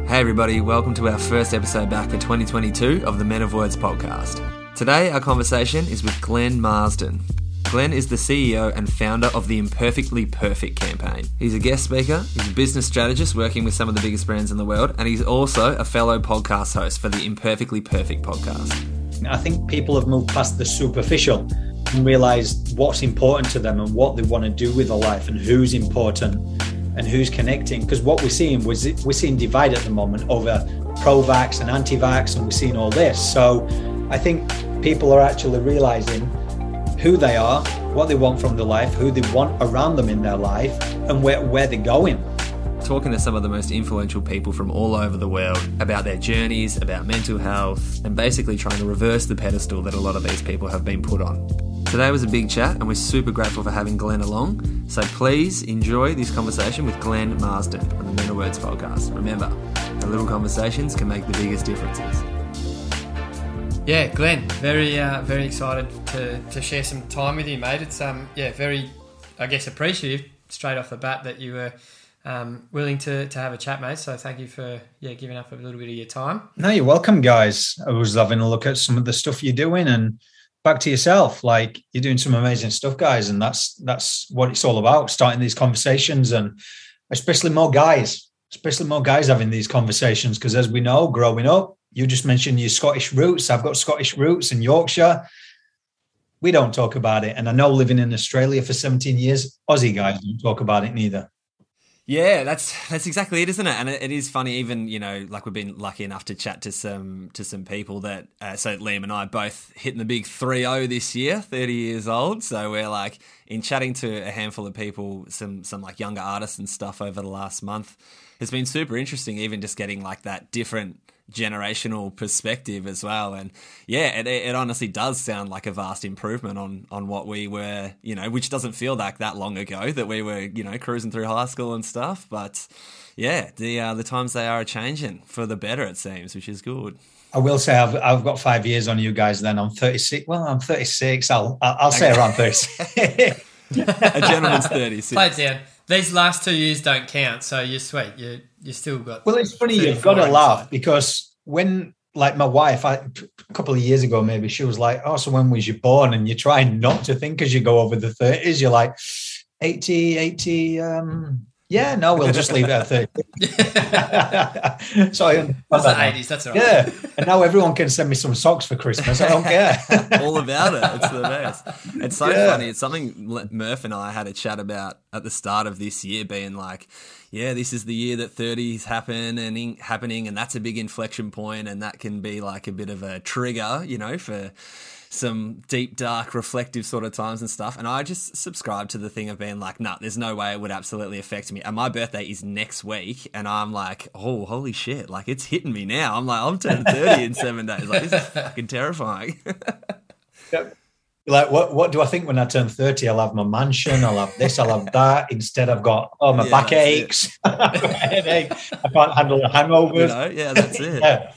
Hey everybody, welcome to our first episode back for 2022 of the Men of Words podcast. Today our conversation is with Glenn Marsden. Glenn is the CEO and founder of the Imperfectly Perfect campaign. He's a guest speaker, he's a business strategist working with some of the biggest brands in the world, and he's also a fellow podcast host for the Imperfectly Perfect podcast. I think people have moved past the superficial and realised what's important to them and what they want to do with their life and who's important and who's connecting. Because what we're seeing divide at the moment over pro-vax and anti-vax, and we're seeing all this. So I think people are actually realising who they are, what they want from their life, who they want around them in their life, and where they're going. Talking to some of the most influential people from all over the world about their journeys, about mental health, and basically trying to reverse the pedestal that a lot of these people have been put on. Today was a big chat and we're super grateful for having Glenn along. So please enjoy this conversation with Glenn Marsden on the Men of Words podcast. Remember, the little conversations can make the biggest differences. Yeah, Glenn, very excited to share some time with you, mate. It's very, I guess, appreciative straight off the bat that you were willing to have a chat, mate. So thank you for giving up a little bit of your time. No, you're welcome, guys. I was having a look at some of the stuff you're doing, and back to yourself. Like, you're doing some amazing stuff, guys, and that's what it's all about. Starting these conversations, and especially more guys having these conversations, because as we know, growing up. You just mentioned your Scottish roots. I've got Scottish roots in Yorkshire. We don't talk about it. And I know living in Australia for 17 years, Aussie guys don't talk about it neither. Yeah, that's exactly it, isn't it? And it is funny, even, like we've been lucky enough to chat to some people that, so Liam and I both hitting the big 30 this year, 30 years old. So we're like, in chatting to a handful of people, some like younger artists and stuff over the last month, it's been super interesting, even just getting like that different generational perspective as well. And yeah, it honestly does sound like a vast improvement on what we were, which doesn't feel like that long ago that we were, cruising through high school and stuff. But yeah, the times they are changing for the better, it seems, which is good. I will say I've got 5 years on you guys then. I'm 36. Well, I'm 36. I'll say around 36. A gentleman's 36. Play it down. These last 2 years don't count, so you're sweet. You still got. Well, it's funny, you've got to laugh, because when, like, my wife, a couple of years ago maybe, she was like, "Oh, so when was you born?" And you're trying not to think as you go over the 30s. You're like, 80. Yeah, no, we'll just leave it at 30. So that's the 80s. That's all right. Yeah, and now everyone can send me some socks for Christmas. I don't care. All about it. It's the best. It's so funny. It's something Murph and I had a chat about at the start of this year, being like, yeah, this is the year that 30s happening, and that's a big inflection point, and that can be like a bit of a trigger, for some deep, dark, reflective sort of times and stuff. And I just subscribe to the thing of being like, nah, there's no way it would absolutely affect me. And my birthday is next week, and I'm like, oh, holy shit, like, it's hitting me now. I'm like, I'm turning 30 in 7 days. Like, this is fucking terrifying. Yep. Like, what do I think when I turn 30? I'll have my mansion, I'll have this, I'll have that. Instead, I've got, my back aches. I've got a headache. I can't handle the hangovers. Yeah, that's it. Yeah.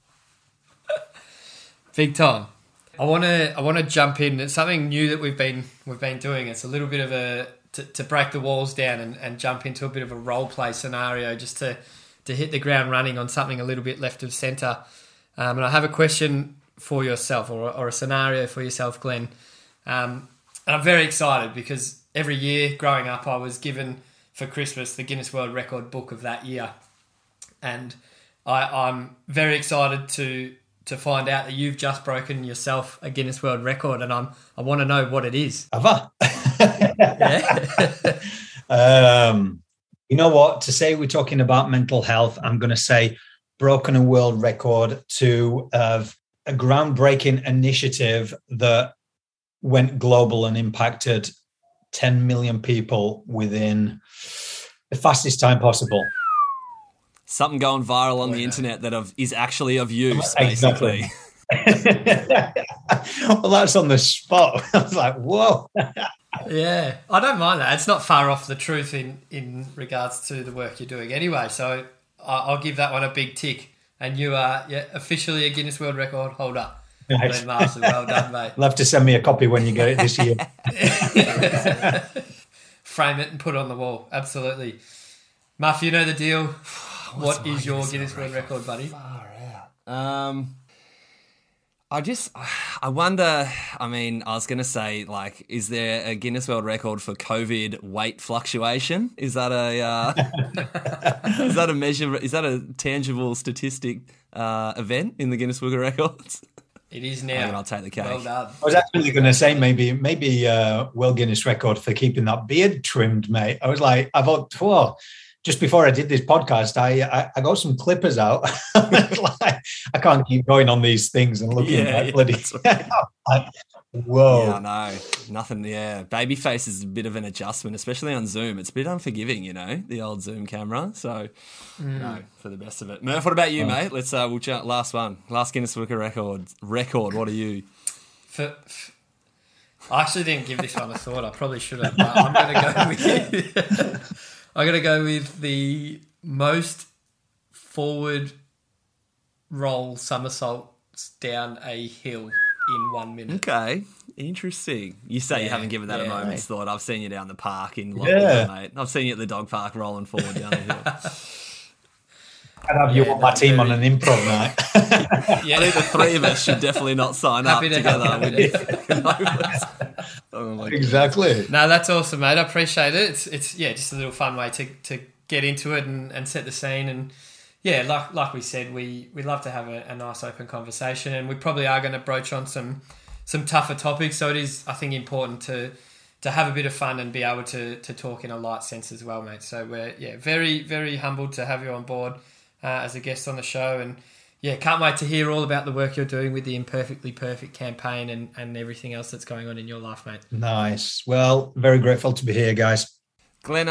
Big time. I want to jump in. It's something new that we've been doing. It's a little bit of to break the walls down and jump into a bit of a role play scenario, just to hit the ground running on something a little bit left of centre. And I have a question for yourself, or a scenario for yourself, Glenn. And I'm very excited because every year growing up, I was given for Christmas the Guinness World Record book of that year, and I'm very excited to find out that you've just broken yourself a Guinness World Record, and I want to know what it is. Have I? You know what? To say we're talking about mental health, I'm going to say broken a world record to a groundbreaking initiative that went global and impacted 10 million people within the fastest time possible. Something going viral on the internet that is actually of use, basically. Well, that's on the spot. I was like, whoa. Yeah, I don't mind that. It's not far off the truth in regards to the work you're doing anyway. So I'll give that one a big tick. And you are officially a Guinness World Record holder. Nice. Glenn Marsden, well done, mate. Love to send me a copy when you get it this year. Frame it and put it on the wall. Absolutely. Muff, you know the deal. What is your Guinness World Record, buddy? Far out. I wonder, I mean, I was going to say, like, is there a Guinness World Record for COVID weight fluctuation? Is that is that a measure, is that a tangible statistic event in the Guinness World Records? It is now. And I'll take the cake. Well done. I was actually going to say maybe World Guinness record for keeping that beard trimmed, mate. I was like, I thought, whoa. Just before I did this podcast, I got some clippers out. Like, I can't keep going on these things and looking like bloody. Like, whoa. Yeah, I know. Nothing. Yeah, Babyface is a bit of an adjustment, especially on Zoom. It's a bit unforgiving, the old Zoom camera. So, no, for the best of it. Murph, what about you, mate? Let's we'll chat last one. Last Guinness World Record. What are you? I actually didn't give this one a thought. I probably should have. But I'm going to go with. I'm going to go with the most forward roll somersaults down a hill in 1 minute. Okay, interesting. You say you haven't given that a moment's thought. I've seen you down the park in Longwood, mate. I've seen you at the dog park rolling forward down the hill. I'd have you on my team on an improv night. I think the three of us should definitely not sign up together. Exactly. No, that's awesome, mate. I appreciate it. It's just a little fun way to get into it and set the scene. And like we said, we love to have a nice open conversation, and we probably are going to broach on some tougher topics. So it is, I think, important to have a bit of fun and be able to talk in a light sense as well, mate. So we're very, very humbled to have you on board as a guest on the show, and can't wait to hear all about the work you're doing with the Imperfectly Perfect campaign and everything else that's going on in your life, mate. Nice. Well, very grateful to be here, guys. Glenn,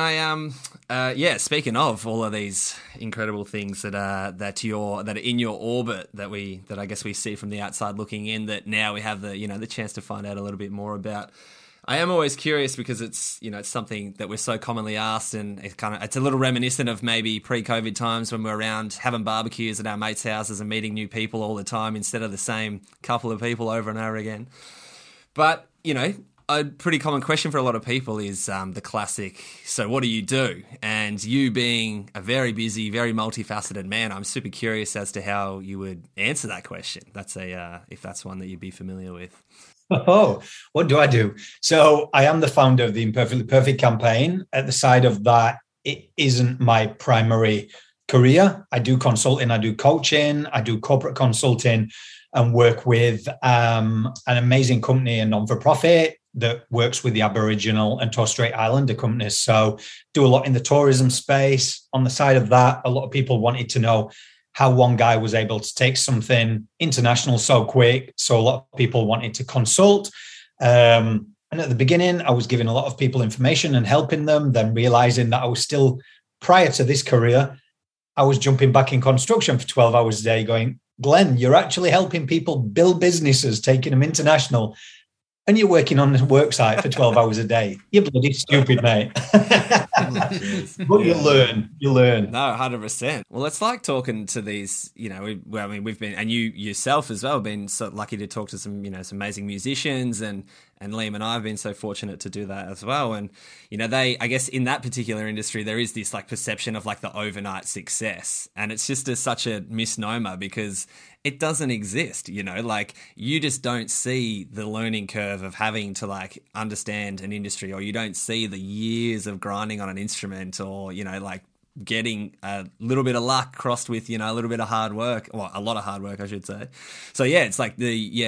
speaking of all of these incredible things that are in your orbit that I guess we see from the outside looking in, that now we have the chance to find out a little bit more about. I am always curious because it's something that we're so commonly asked, and it's a little reminiscent of maybe pre-COVID times when we're around having barbecues at our mates' houses and meeting new people all the time instead of the same couple of people over and over again. But, a pretty common question for a lot of people is the classic, so what do you do? And you being a very busy, very multifaceted man, I'm super curious as to how you would answer that question. That's if that's one that you'd be familiar with. Oh, what do I do? So I am the founder of the Imperfectly Perfect campaign. At the side of that, it isn't my primary career. I do consulting, I do coaching, I do corporate consulting, and work with an amazing company, a non-for-profit that works with the Aboriginal and Torres Strait Islander companies. So do a lot in the tourism space. On the side of that, a lot of people wanted to know how one guy was able to take something international so quick. So a lot of people wanted to consult. And at the beginning, I was giving a lot of people information and helping them, then realizing that I was still, prior to this career, I was jumping back in construction for 12 hours a day going, Glenn, you're actually helping people build businesses, taking them international, and you're working on the work site for 12 hours a day. You're bloody stupid, mate. But you learn. No, 100%. Well, it's like talking to these, we've been, and you yourself as well, been so lucky to talk to some, some amazing musicians, and Liam and I have been so fortunate to do that as well. And, I guess in that particular industry, there is this like perception of like the overnight success. And it's just such a misnomer because it doesn't exist, like you just don't see the learning curve of having to like understand an industry, or you don't see the years of grinding on an instrument, or, like getting a little bit of luck crossed with, a little bit of hard work, well, a lot of hard work, I should say. So it's like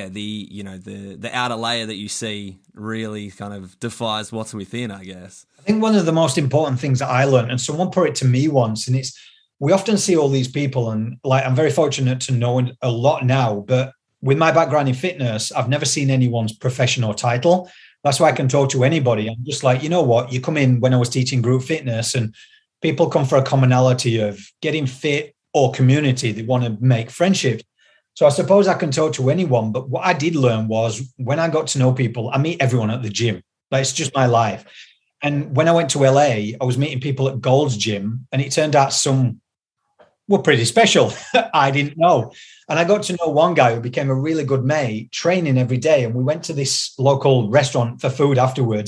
the outer layer that you see really kind of defies what's within, I guess. I think one of the most important things that I learned, and someone put it to me once, and it's, we often see all these people, and like I'm very fortunate to know a lot now, but with my background in fitness, I've never seen anyone's profession or title. That's why I can talk to anybody. I'm just like, you know what? You come in when I was teaching group fitness, and people come for a commonality of getting fit or community. They want to make friendships. So I suppose I can talk to anyone. But what I did learn was when I got to know people, I meet everyone at the gym. Like, it's just my life. And when I went to LA, I was meeting people at Gold's Gym, and it turned out some were pretty special. I didn't know. And I got to know one guy who became a really good mate, training every day. And we went to this local restaurant for food afterwards.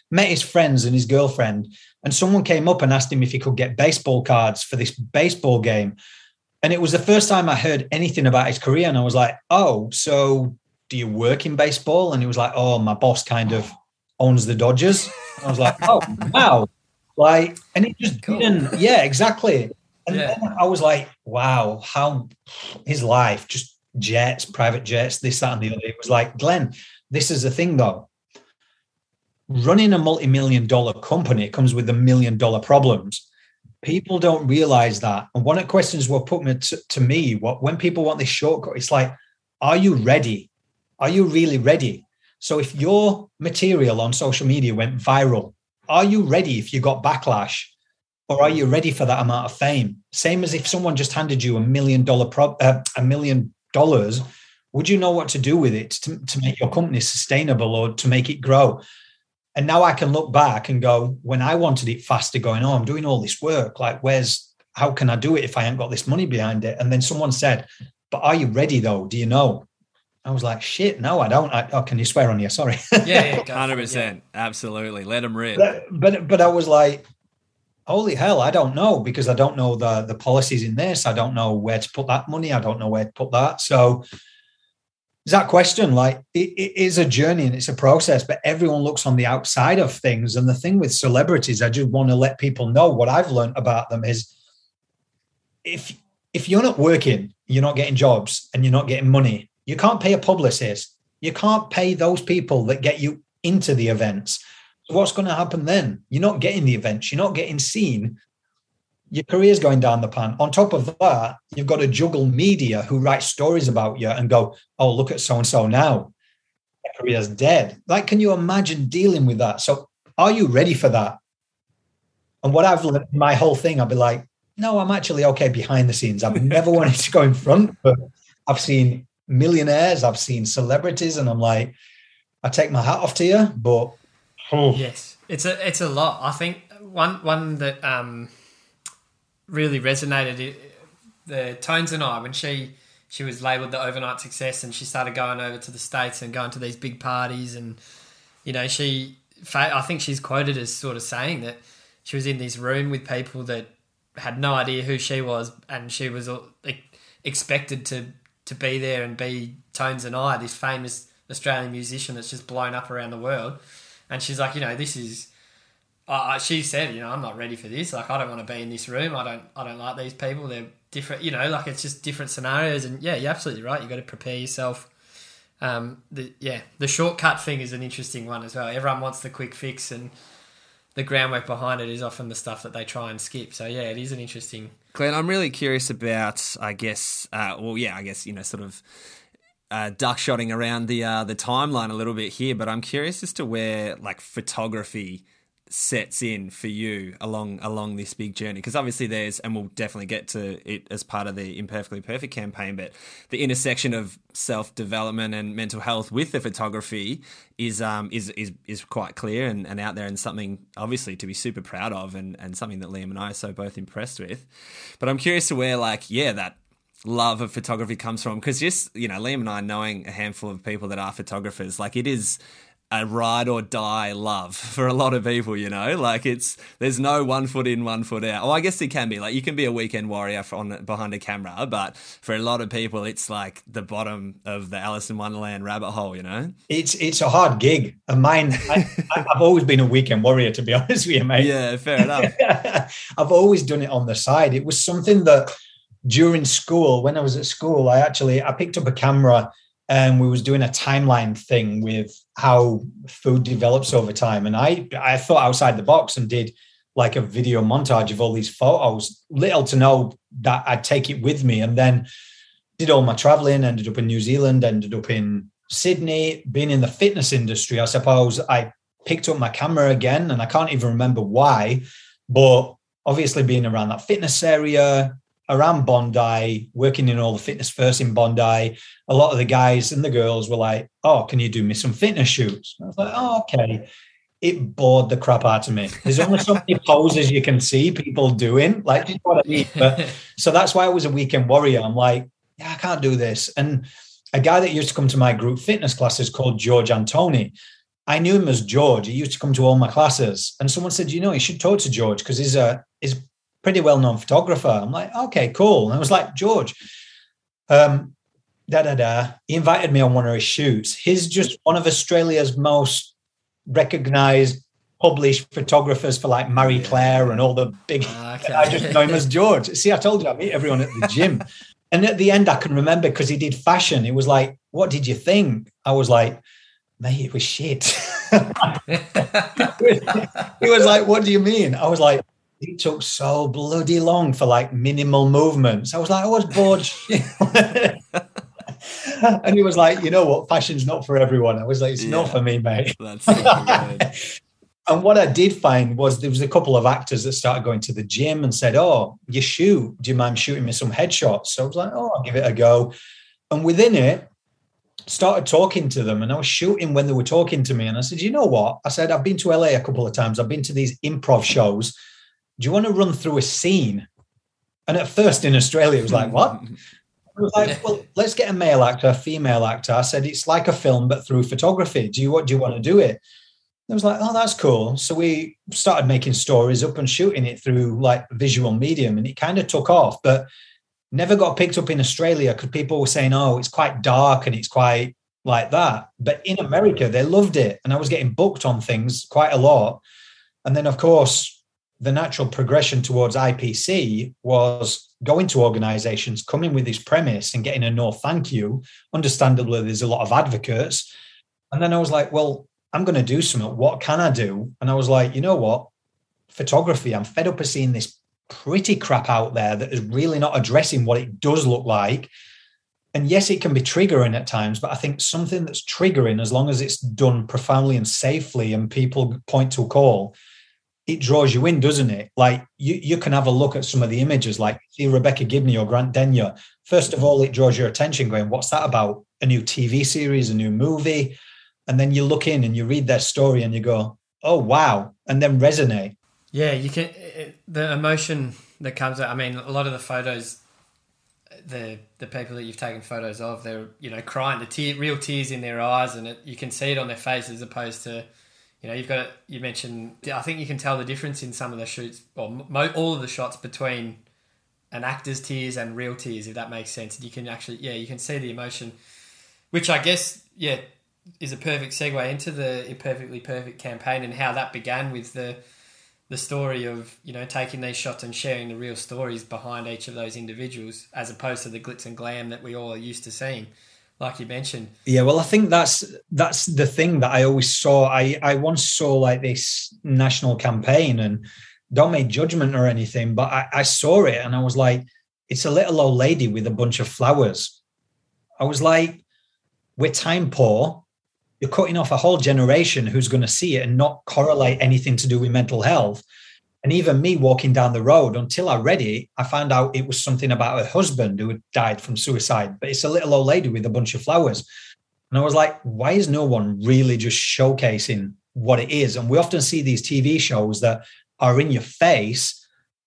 met his friends and his girlfriend, and someone came up and asked him if he could get baseball cards for this baseball game. And it was the first time I heard anything about his career. And I was like, oh, so do you work in baseball? And he was like, oh, my boss kind of owns the Dodgers. And I was like, oh, wow. Like, and it just didn't, yeah, exactly. And then I was like, wow, how his life, just jets, private jets, this, that, and the other. It was like, Glenn, this is the thing though. Running a multi-million-dollar company comes with $1 million problems. People don't realize that. And one of the questions were put to me, when people want this shortcut, it's like, are you ready? Are you really ready? So if your material on social media went viral, are you ready if you got backlash? Or are you ready for that amount of fame? Same as if someone just handed you $1 million, $1 million, would you know what to do with it to make your company sustainable or to make it grow? And now I can look back and go, when I wanted it faster, going, oh, I'm doing all this work. Like, how can I do it if I ain't got this money behind it? And then someone said, but are you ready though? Do you know? I was like, shit, no, I don't. Can you swear on here? Sorry. Yeah, 100%. Yeah. Absolutely. Let them rip. But I was like, holy hell, I don't know, because I don't know the policies in this. I don't know where to put that money. I don't know where to put that. So that question, like, it is a journey and it's a process, but everyone looks on the outside of things. And the thing with celebrities, I just want to let people know what I've learned about them is if you're not working, you're not getting jobs and you're not getting money, you can't pay a publicist. You can't pay those people that get you into the events. So what's going to happen then? You're not getting the events. You're not getting seen. Your career's going down the pan. On top of that, you've got to juggle media who write stories about you and go, oh, look at so-and-so now. Their career's dead. Like, can you imagine dealing with that? So are you ready for that? And what I've learned, my whole thing, I'll be like, no, I'm actually okay behind the scenes. I've never wanted to go in front, but I've seen millionaires, I've seen celebrities, and I'm like, I take my hat off to you, but... Yes, it's a lot. I think one that... really resonated, the Tones and I, when she was labelled the overnight success and she started going over to the States and going to these big parties, and you know, I think she's quoted as sort of saying that she was in this room with people that had no idea who she was, and she was expected to be there and be Tones and I, this famous Australian musician that's just blown up around the world. And she's like, you know, this is... she said, you know, I'm not ready for this. Like, I don't want to be in this room. I don't like these people. They're different, you know, like it's just different scenarios. And yeah, you're absolutely right. You've got to prepare yourself. The shortcut thing is an interesting one as well. Everyone wants the quick fix, and the groundwork behind it is often the stuff that they try and skip. So yeah, it is an interesting... Glenn, I'm really curious about, I guess, you know, sort of duckshotting around the timeline a little bit here, but I'm curious as to where like photography sets in for you along this big journey, because obviously there's, and we'll definitely get to it as part of the Imperfectly Perfect campaign, but the intersection of self-development and mental health with the photography is quite clear and out there, and something obviously to be super proud of, and something that Liam and I are so both impressed with. But I'm curious to where that love of photography comes from, because just, you know, Liam and I knowing a handful of people that are photographers, like it is a ride or die love for a lot of people, you know, like there's no 1 foot in, 1 foot out. Oh, I guess it can be like, you can be a weekend warrior behind a camera, but for a lot of people, it's like the bottom of the Alice in Wonderland rabbit hole, you know? It's a hard gig. And mine, I've always been a weekend warrior, to be honest with you, mate. Yeah, fair enough. I've always done it on the side. It was something that during school, when I was at school, I picked up a camera and we was doing a timeline thing with how food develops over time. And I thought outside the box and did like a video montage of all these photos, little to know that I'd take it with me. And then did all my traveling, ended up in New Zealand, ended up in Sydney, being in the fitness industry. I suppose I picked up my camera again, and I can't even remember why, but obviously being around that fitness area, around Bondi, working in all the Fitness First in Bondi, a lot of the guys and the girls were like, oh, can you do me some fitness shoots? I was like, oh, okay. It bored the crap out of me. There's only so many poses you can see people doing, like, you know what I mean? But, so that's why I was a weekend warrior. I'm like, yeah, I can't do this. And a guy that used to come to my group fitness classes called George Antoni, I knew him as George. He used to come to all my classes. And someone said, you should talk to George because he's a pretty well-known photographer. I'm like, okay, cool. And I was like, George, He invited me on one of his shoots. He's just one of Australia's most recognized, published photographers for like Marie Claire and all the big. Okay. I just know him as George. See, I told you I meet everyone at the gym. And at the end, I can remember because he did fashion. He was like, what did you think? I was like, mate, it was shit. He was like, what do you mean? I was like, it took so bloody long for like minimal movements. I was like, I was bored. And he was like, you know what? Fashion's not for everyone. I was like, it's not for me, mate. That's so good. And what I did find was there was a couple of actors that started going to the gym and said, oh, you shoot. Do you mind shooting me some headshots? So I was like, oh, I'll give it a go. And within it, started talking to them, and I was shooting when they were talking to me. And I said, you know what? I said, I've been to LA a couple of times. I've been to these improv shows. Do you want to run through a scene? And at first in Australia, it was like, what? I was like, well, let's get a male actor, a female actor. I said, it's like a film, but through photography. Do you want to do it? I was like, oh, that's cool. So we started making stories up and shooting it through like visual medium, and it kind of took off, but never got picked up in Australia because people were saying, oh, it's quite dark and it's quite like that. But in America, they loved it. And I was getting booked on things quite a lot. And then, of course, the natural progression towards IPC was going to organizations, coming with this premise and getting a no thank you. Understandably, there's a lot of advocates. And then I was like, well, I'm going to do something. What can I do? And I was like, you know what? Photography. I'm fed up of seeing this pretty crap out there that is really not addressing what it does look like. And yes, it can be triggering at times, but I think something that's triggering, as long as it's done profoundly and safely and people point to a call, it draws you in, doesn't it? Like you can have a look at some of the images, like see Rebecca Gibney or Grant Denyer. First of all, it draws your attention going, what's that about? A new TV series, a new movie. And then you look in and you read their story and you go, oh, wow. And then resonate. Yeah, you can. The emotion that comes out. I mean, a lot of the photos, the people that you've taken photos of, they're crying, real tears in their eyes, and you can see it on their face as opposed to, you mentioned. I think you can tell the difference in some of the shoots, or all of the shots between an actor's tears and real tears, if that makes sense. And you can actually, you can see the emotion, which I guess, is a perfect segue into the Imperfectly Perfect campaign and how that began with the story of, taking these shots and sharing the real stories behind each of those individuals, as opposed to the glitz and glam that we all are used to seeing, like you mentioned. Yeah, well, I think that's the thing that I always saw. I once saw like this national campaign, and don't make judgment or anything, but I saw it and I was like, it's a little old lady with a bunch of flowers. I was like, we're time poor. You're cutting off a whole generation who's going to see it and not correlate anything to do with mental health. And even me walking down the road, until I read it, I found out it was something about her husband who had died from suicide. But it's a little old lady with a bunch of flowers. And I was like, why is no one really just showcasing what it is? And we often see these TV shows that are in your face.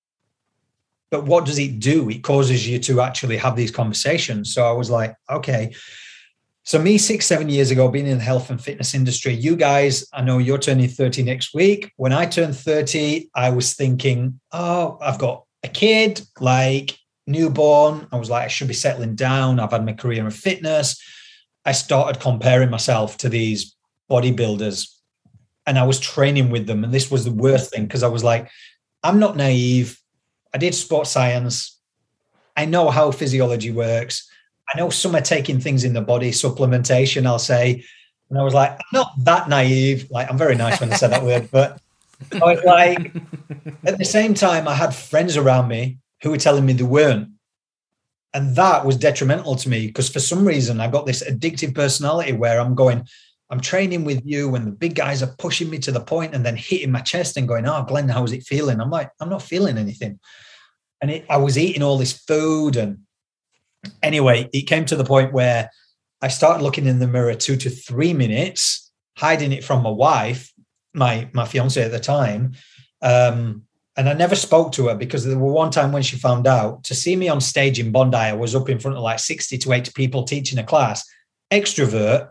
But what does it do? It causes you to actually have these conversations. So I was like, okay. So me 6-7 years ago, being in the health and fitness industry, you guys, I know you're turning 30 next week. When I turned 30, I was thinking, oh, I've got a kid, like newborn. I was like, I should be settling down. I've had my career in fitness. I started comparing myself to these bodybuilders, and I was training with them. And this was the worst thing, because I was like, I'm not naive. I did sports science. I know how physiology works. I know some are taking things in the body, supplementation, I'll say. And I was like, I'm not that naive. Like, I'm very nice when I said that word. But I was like, at the same time, I had friends around me who were telling me they weren't. And that was detrimental to me, because for some reason, I got this addictive personality where I'm training with you and the big guys are pushing me to the point and then hitting my chest and going, oh, Glenn, how's it feeling? I'm like, I'm not feeling anything. And I was eating all this food. And anyway, it came to the point where I started looking in the mirror 2 to 3 minutes, hiding it from my wife, my fiance at the time. And I never spoke to her, because there were one time when she found out, to see me on stage in Bondi, I was up in front of like 60 to 80 people teaching a class, extrovert,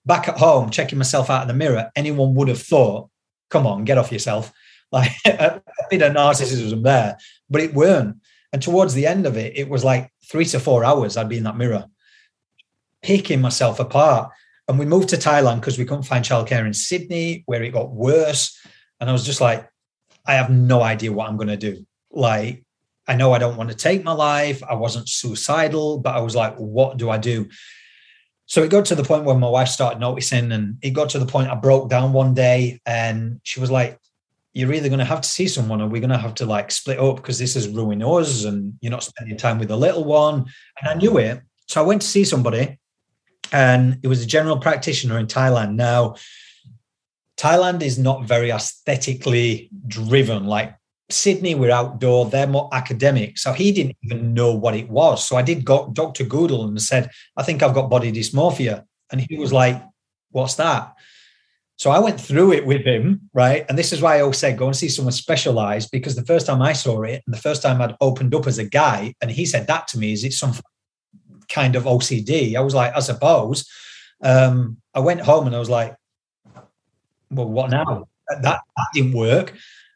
back at home, checking myself out in the mirror, anyone would have thought, come on, get off yourself. Like a bit of narcissism there, but it weren't. And towards the end of it, it was like 3 to 4 hours I'd be in that mirror, picking myself apart. And we moved to Thailand because we couldn't find childcare in Sydney, where it got worse. And I was just like, I have no idea what I'm going to do. Like, I know I don't want to take my life. I wasn't suicidal, but I was like, what do I do? So it got to the point where my wife started noticing, and it got to the point I broke down one day, and she was like, you're either going to have to see someone, or we're going to have to like split up, because this is ruining us and you're not spending time with the little one. And I knew it. So I went to see somebody, and it was a general practitioner in Thailand. Now, Thailand is not very aesthetically driven. Like Sydney, we're outdoor, they're more academic. So he didn't even know what it was. So I did go Dr. Google and said, I think I've got body dysmorphia. And he was like, what's that? So I went through it with him, right? And this is why I always say, go and see someone specialized, because the first time I saw it, and the first time I'd opened up as a guy, and he said that to me, is it some kind of OCD? I was like, I suppose. I went home and I was like, well, what now? That didn't work.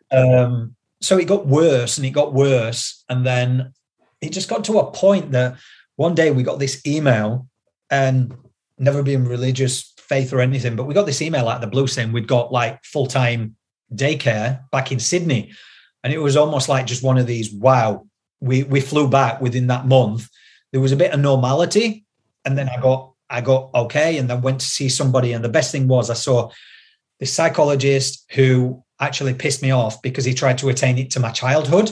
So it got worse and it got worse. And then it just got to a point that one day we got this email, and never been religious, faith or anything, but we got this email out of the blue saying we'd got like full-time daycare back in Sydney. And it was almost like just one of these, wow, we flew back within that month. There was a bit of normality. And then I got okay, and then went to see somebody. And the best thing was I saw this psychologist who actually pissed me off because he tried to attain it to my childhood.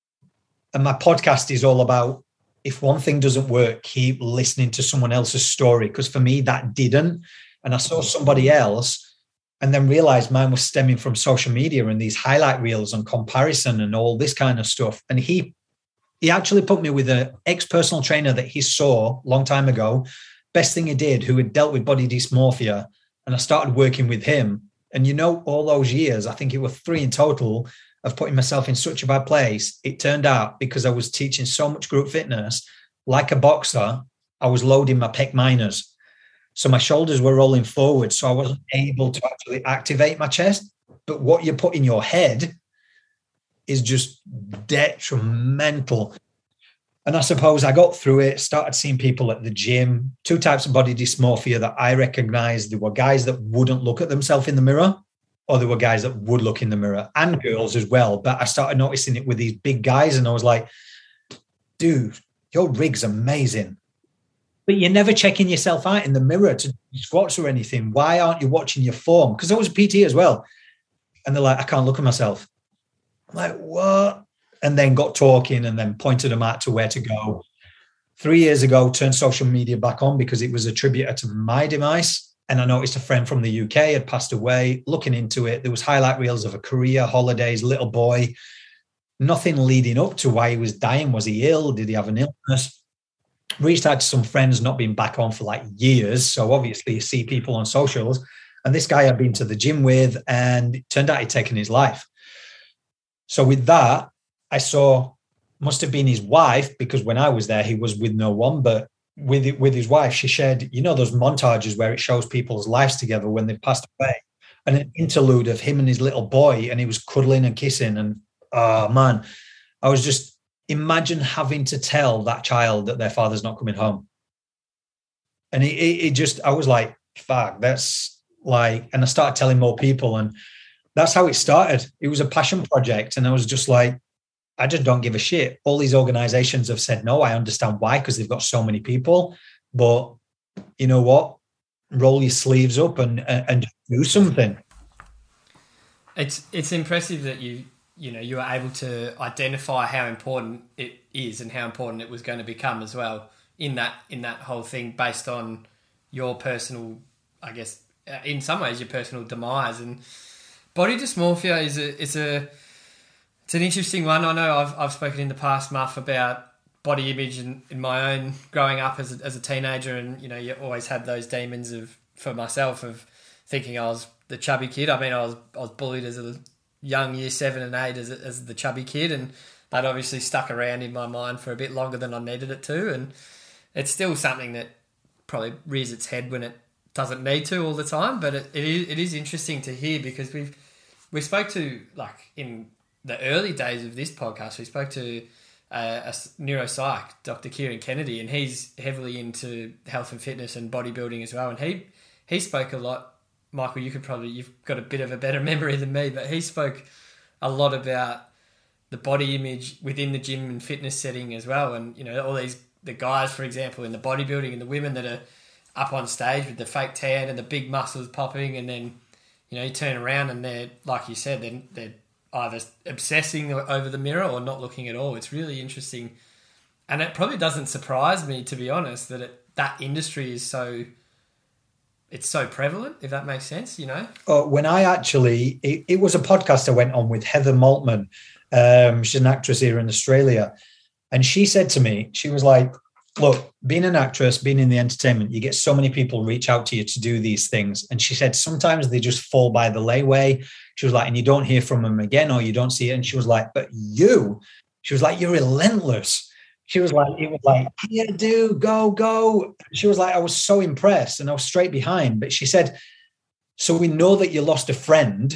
And my podcast is all about, if one thing doesn't work, keep listening to someone else's story. Because for me, that didn't. And I saw somebody else, and then realized mine was stemming from social media and these highlight reels and comparison and all this kind of stuff. And he actually put me with an ex-personal trainer that he saw a long time ago. Best thing he did, who had dealt with body dysmorphia. And I started working with him. And you know, all those years, I think it was 3 in total, of putting myself in such a bad place. It turned out, because I was teaching so much group fitness, like a boxer, I was loading my pec minors. So my shoulders were rolling forward. So I wasn't able to actually activate my chest. But what you put in your head is just detrimental. And I suppose I got through it, started seeing people at the gym, 2 types of body dysmorphia that I recognized. There were guys that wouldn't look at themselves in the mirror, or there were guys that would look in the mirror, and girls as well. But I started noticing it with these big guys, and I was like, dude, your rig's amazing. But you're never checking yourself out in the mirror to do squats or anything. Why aren't you watching your form? Because I was a PT as well. And they're like, I can't look at myself. I'm like, what? And then got talking, and then pointed them out to where to go. 3 years ago, turned social media back on because it was a tribute to my demise. And I noticed a friend from the UK had passed away. Looking into it, there was highlight reels of a career, holidays, little boy. Nothing leading up to why he was dying. Was he ill? Did he have an illness? Reached out to some friends, not been back on for like years. So obviously you see people on socials. And this guy I'd been to the gym with, and it turned out he'd taken his life. So with that, I saw, must have been his wife, because when I was there, he was with no one, but with his wife, she shared, you know, those montages where it shows people's lives together when they've passed away, and an interlude of him and his little boy, and he was cuddling and kissing. And oh man, I was just, imagine having to tell that child that their father's not coming home. And it just, I was like, fuck, that's like, and I started telling more people, and that's how it started. It was a passion project. And I was just like, I just don't give a shit. All these organizations have said no. I understand why, because they've got so many people. But you know what? Roll your sleeves up and do something. It's impressive that you were able to identify how important it is and how important it was going to become as well in that whole thing, based on your personal, I guess, in some ways, your personal demise. And body dysmorphia is an interesting one. I know I've spoken in the past, Muff, about body image in my own growing up as a teenager, and you always had those demons for myself of thinking I was the chubby kid. I mean, I was bullied as a young year 7 and 8 as the chubby kid, and that obviously stuck around in my mind for a bit longer than I needed it to, and it's still something that probably rears its head when it doesn't need to all the time, but it is interesting to hear, because we spoke to, like, in the early days of this podcast, we spoke to a neuropsych, Dr. Kieran Kennedy, and he's heavily into health and fitness and bodybuilding as well. And he spoke a lot. Michael, you've got a bit of a better memory than me, but he spoke a lot about the body image within the gym and fitness setting as well. And, you know, the guys, for example, in the bodybuilding, and the women that are up on stage with the fake tan and the big muscles popping, and then, you know, you turn around and they're, like you said, they're either obsessing over the mirror or not looking at all. It's really interesting. And it probably doesn't surprise me, to be honest, that industry is so prevalent, if that makes sense, you know? When I actually, it was a podcast I went on with Heather Maltman. She's an actress here in Australia. And she said to me, she was like, look, being an actress, being in the entertainment, you get so many people reach out to you to do these things. And she said, sometimes they just fall by the layway. She was like, and you don't hear from them again, or you don't see it. And she was like, but she was like, you're relentless. She was like, it was like, yeah, dude, go. She was like, I was so impressed, and I was straight behind. But she said, so we know that you lost a friend,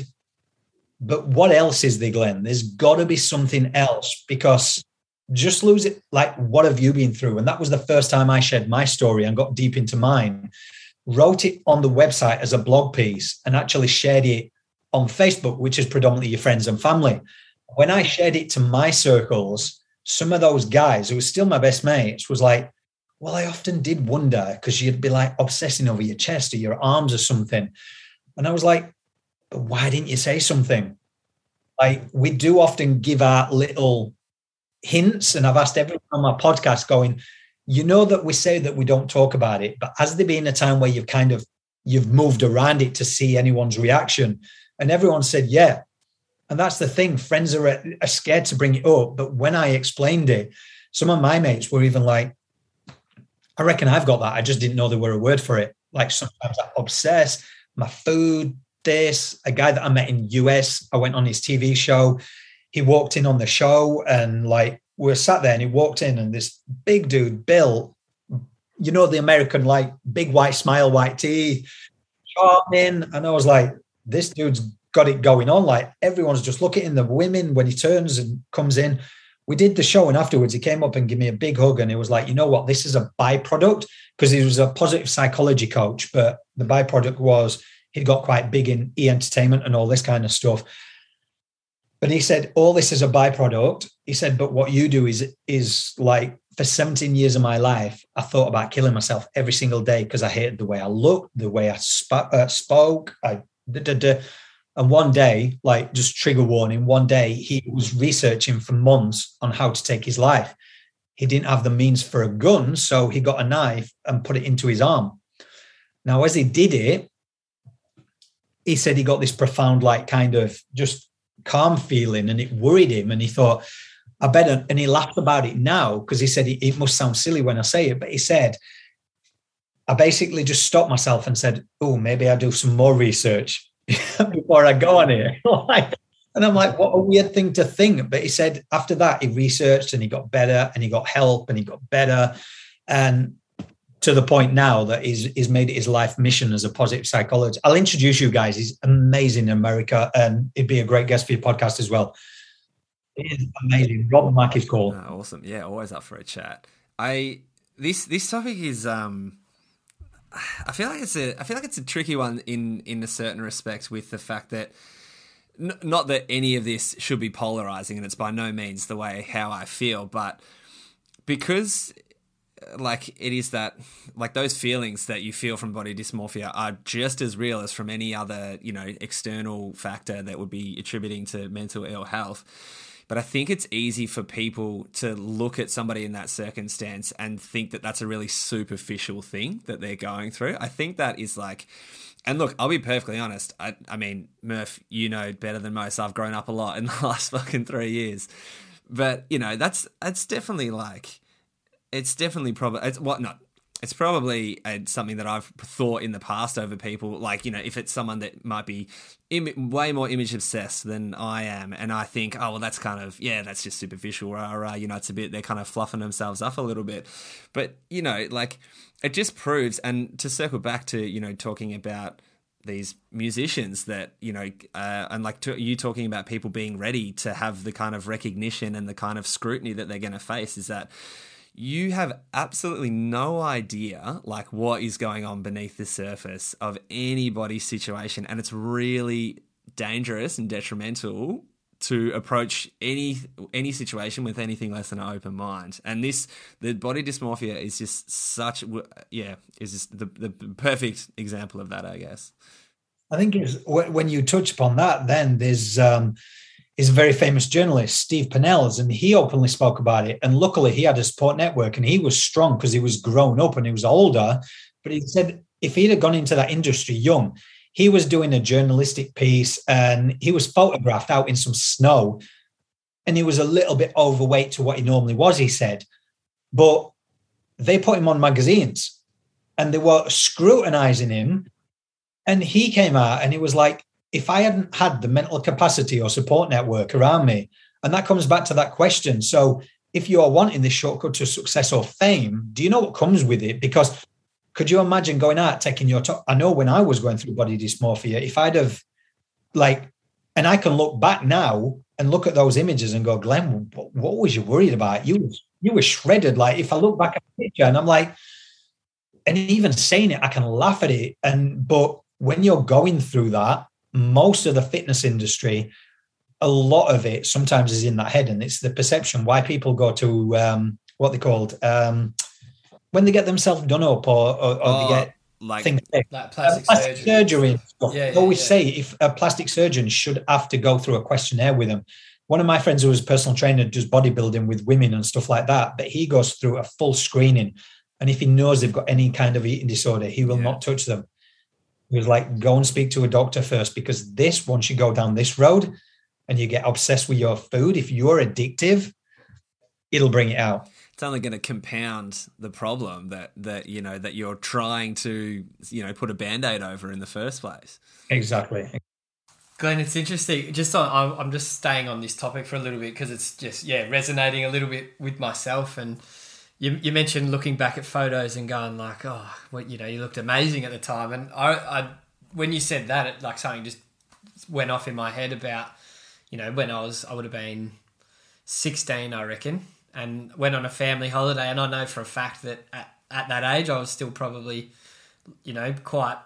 but what else is there, Glenn? There's got to be something else, because just lose it. Like, what have you been through? And that was the first time I shared my story and got deep into mine, wrote it on the website as a blog piece, and actually shared it on Facebook, which is predominantly your friends and family. When I shared it to my circles, some of those guys who were still my best mates was like, well, I often did wonder, because you'd be like obsessing over your chest or your arms or something. And I was like, but why didn't you say something? Like, we do often give out little hints, and I've asked everyone on my podcast going, you know that we say that we don't talk about it, but has there been a time where you've moved around it to see anyone's reaction? And everyone said, yeah. And that's the thing. Friends are scared to bring it up. But when I explained it, some of my mates were even like, I reckon I've got that. I just didn't know there were a word for it. Like, sometimes I obsess, my food, this. A guy that I met in US, I went on his TV show. He walked in on the show, and like, we were sat there, and he walked in, and this big dude, Bill, you know, the American, like, big white smile, white teeth, charming. And I was like, this dude's got it going on. Like, everyone's just looking at the women when he turns and comes in. We did the show, and afterwards he came up and gave me a big hug, and he was like, you know what, this is a byproduct, because he was a positive psychology coach, but the byproduct was he got quite big in e-entertainment and all this kind of stuff. But he said, all this is a byproduct. He said, but what you do is like, for 17 years of my life, I thought about killing myself every single day because I hated the way I looked, the way I spoke. And one day, like, just trigger warning, one day he was researching for months on how to take his life. He didn't have the means for a gun, so he got a knife and put it into his arm. Now, as he did it, he said he got this profound, like, kind of just calm feeling, and it worried him. And he thought, I better, and he laughed about it now, because he said it must sound silly when I say it, but he said, I basically just stopped myself and said, oh, maybe I'll do some more research before I go on here. And I'm like, what a weird thing to think. But he said after that, he researched, and he got better, and he got help, and he got better. And to the point now that he's made it his life mission as a positive psychologist. I'll introduce you guys. He's amazing in America, and he'd be a great guest for your podcast as well. It is amazing. Robert Mack is called. Oh, awesome. Yeah, always up for a chat. This topic is I feel like it's a tricky one in a certain respect, with the fact that not that any of this should be polarizing, and it's by no means the way how I feel, but because, like, it is that, like, those feelings that you feel from body dysmorphia are just as real as from any other, you know, external factor that would be attributing to mental ill health. But I think it's easy for people to look at somebody in that circumstance and think that that's a really superficial thing that they're going through. I think that is like, and look, I'll be perfectly honest. I mean, Murph, you know better than most. I've grown up a lot in the last fucking 3 years. But, you know, that's definitely like, it's definitely probably, it's what not. It's probably something that I've thought in the past over people, like, you know, if it's someone that might be way more image obsessed than I am, and I think, oh, well, that's kind of, yeah, that's just superficial, or, you know, it's a bit, they're kind of fluffing themselves up a little bit. But, you know, like, it just proves, and to circle back to, you know, talking about these musicians that, you know, and like you talking about people being ready to have the kind of recognition and the kind of scrutiny that they're going to face, is that you have absolutely no idea like what is going on beneath the surface of anybody's situation, and it's really dangerous and detrimental to approach any situation with anything less than an open mind. And the body dysmorphia is just is just the perfect example of that, I guess. I think when you touch upon that, then there's is a very famous journalist, Steve Pennells, and he openly spoke about it. And luckily he had a support network and he was strong because he was grown up and he was older. But he said if he'd have gone into that industry young, he was doing a journalistic piece and he was photographed out in some snow and he was a little bit overweight to what he normally was, he said. But they put him on magazines and they were scrutinizing him. And he came out and he was like, if I hadn't had the mental capacity or support network around me, and that comes back to that question. So if you are wanting this shortcut to success or fame, do you know what comes with it? Because could you imagine going out, taking your top? I know when I was going through body dysmorphia, if I'd have and I can look back now and look at those images and go, Glenn, what was you worried about? You were shredded. Like if I look back at the picture and I'm like, and even saying it, I can laugh at it. But when you're going through that, most of the fitness industry, a lot of it sometimes is in that head, and it's the perception why people go to what they called when they get themselves done up or they get things like plastic surgery and stuff. I always say if a plastic surgeon should have to go through a questionnaire with them. One of my friends who was a personal trainer does bodybuilding with women and stuff like that, but he goes through a full screening, and if he knows they've got any kind of eating disorder, he will not touch them. He was like, go and speak to a doctor first, because once you go down this road and you get obsessed with your food, if you're addictive, it'll bring it out. It's only going to compound the problem that you know that you're trying to, you know, put a Band-Aid over in the first place. Exactly. Glenn, it's interesting. I'm just staying on this topic for a little bit because it's just resonating a little bit with myself. And you mentioned looking back at photos and going like, oh, well, you know, you looked amazing at the time. And I when you said that, it like something just went off in my head about, you know, when I would have been 16, I reckon, and went on a family holiday. And I know for a fact that at that age, I was still probably, you know, quite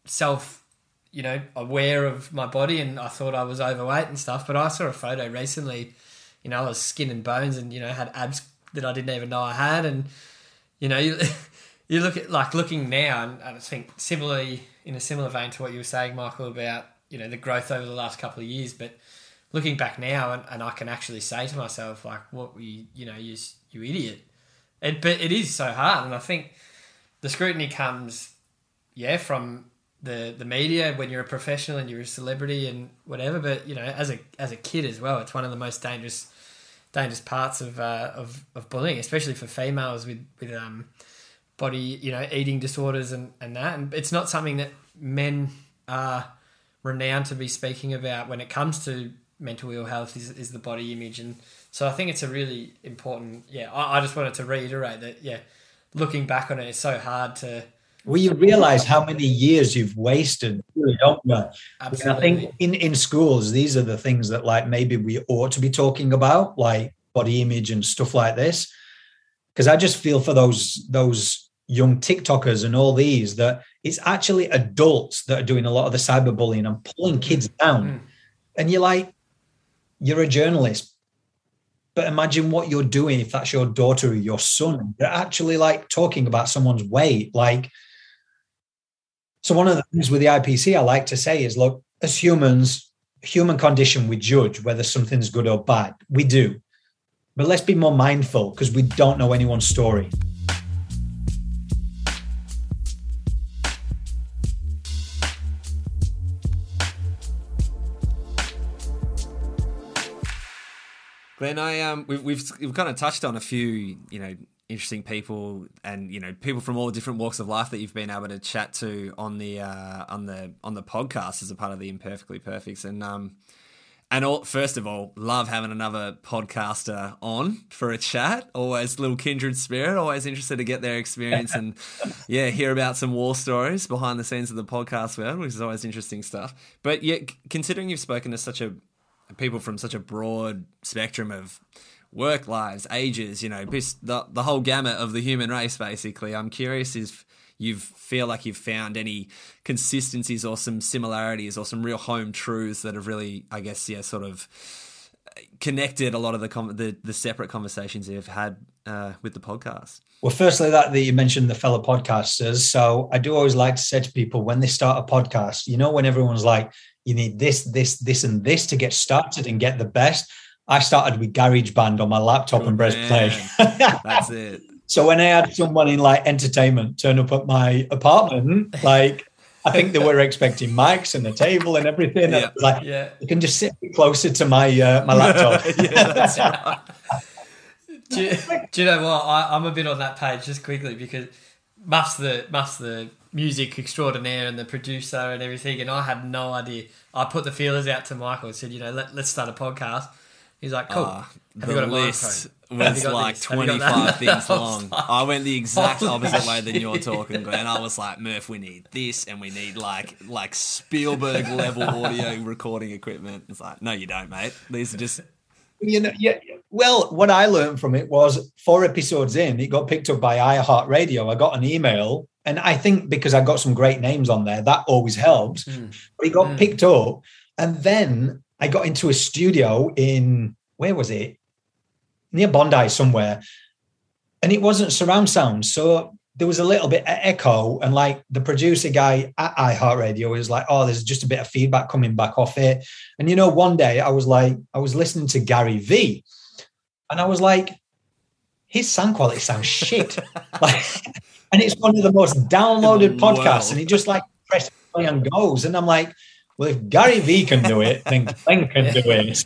aware of my body, and I thought I was overweight and stuff. But I saw a photo recently, you know, I was skin and bones and, you know, had abs that I didn't even know I had. And, you know, you look at like looking now, and I think similarly, in a similar vein to what you were saying, Michael, about, you know, the growth over the last couple of years, but looking back now and I can actually say to myself, like, what you idiot. But it is so hard. And I think the scrutiny comes, from the media when you're a professional and you're a celebrity and whatever. But, you know, as a kid as well, it's one of the most dangerous parts of bullying, especially for females with body, you know, eating disorders and that. And it's not something that men are renowned to be speaking about when it comes to mental ill health is the body image. And so I think it's a really important, I just wanted to reiterate that, looking back on it, it's so hard to... Well, you realise how many years you've wasted, really, don't you? Absolutely. I think in schools, these are the things that like maybe we ought to be talking about, like body image and stuff like this. Because I just feel for those young TikTokers and all these, that it's actually adults that are doing a lot of the cyberbullying and pulling kids down. And you're like, you're a journalist, but imagine what you're doing if that's your daughter or your son. You're actually like talking about someone's weight. Like, so one of the things with the IPC I like to say is, look, as humans, human condition, we judge whether something's good or bad. We do. But let's be more mindful, because we don't know anyone's story. Glenn, we've kind of touched on a few, interesting people and people from all different walks of life that you've been able to chat to on the podcast as a part of the Imperfectly Perfects, first of all, love having another podcaster on for a chat. Always a little kindred spirit. Always interested to get their experience and hear about some war stories behind the scenes of the podcast world, which is always interesting stuff. But considering you've spoken to people from such a broad spectrum of work lives, ages, the whole gamut of the human race, basically. I'm curious if you feel like you've found any consistencies or some similarities or some real home truths that have really, I guess, sort of connected a lot of the separate conversations you've had with the podcast. Well, firstly, that you mentioned the fellow podcasters. So I do always like to say to people when they start a podcast, when everyone's like, you need this, and this to get started and get the best. I started with GarageBand on my laptop and press play. That's it. So when I had someone in like entertainment turn up at my apartment, like I think they were expecting mics and a table and everything. Yeah. You can just sit closer to my my laptop. That's right. Do you know what? I'm a bit on that page just quickly because Muff's the music extraordinaire and the producer and everything, and I had no idea. I put the feelers out to Michael and said, let's start a podcast. He's like, cool. The list was like 25 things long. I went the exact opposite way than you're talking, Glenn. I was like, Murph, we need this and we need like Spielberg level audio recording equipment. It's like, no, you don't, mate. These are just... Well, what I learned from it was 4 episodes in, it got picked up by iHeartRadio. I got an email, and I think because I got some great names on there, that always helps. But it got picked up, and then I got into a studio in, where was it? Near Bondi somewhere. And it wasn't surround sound. So there was a little bit of echo. And like the producer guy at iHeartRadio was like, oh, there's just a bit of feedback coming back off it. And, one day I was listening to Gary V. And I was like, his sound quality sounds shit. And it's one of the most downloaded podcasts. And he just like presses play and goes. And I'm like, well, if Gary V can do it, then Glenn can do it.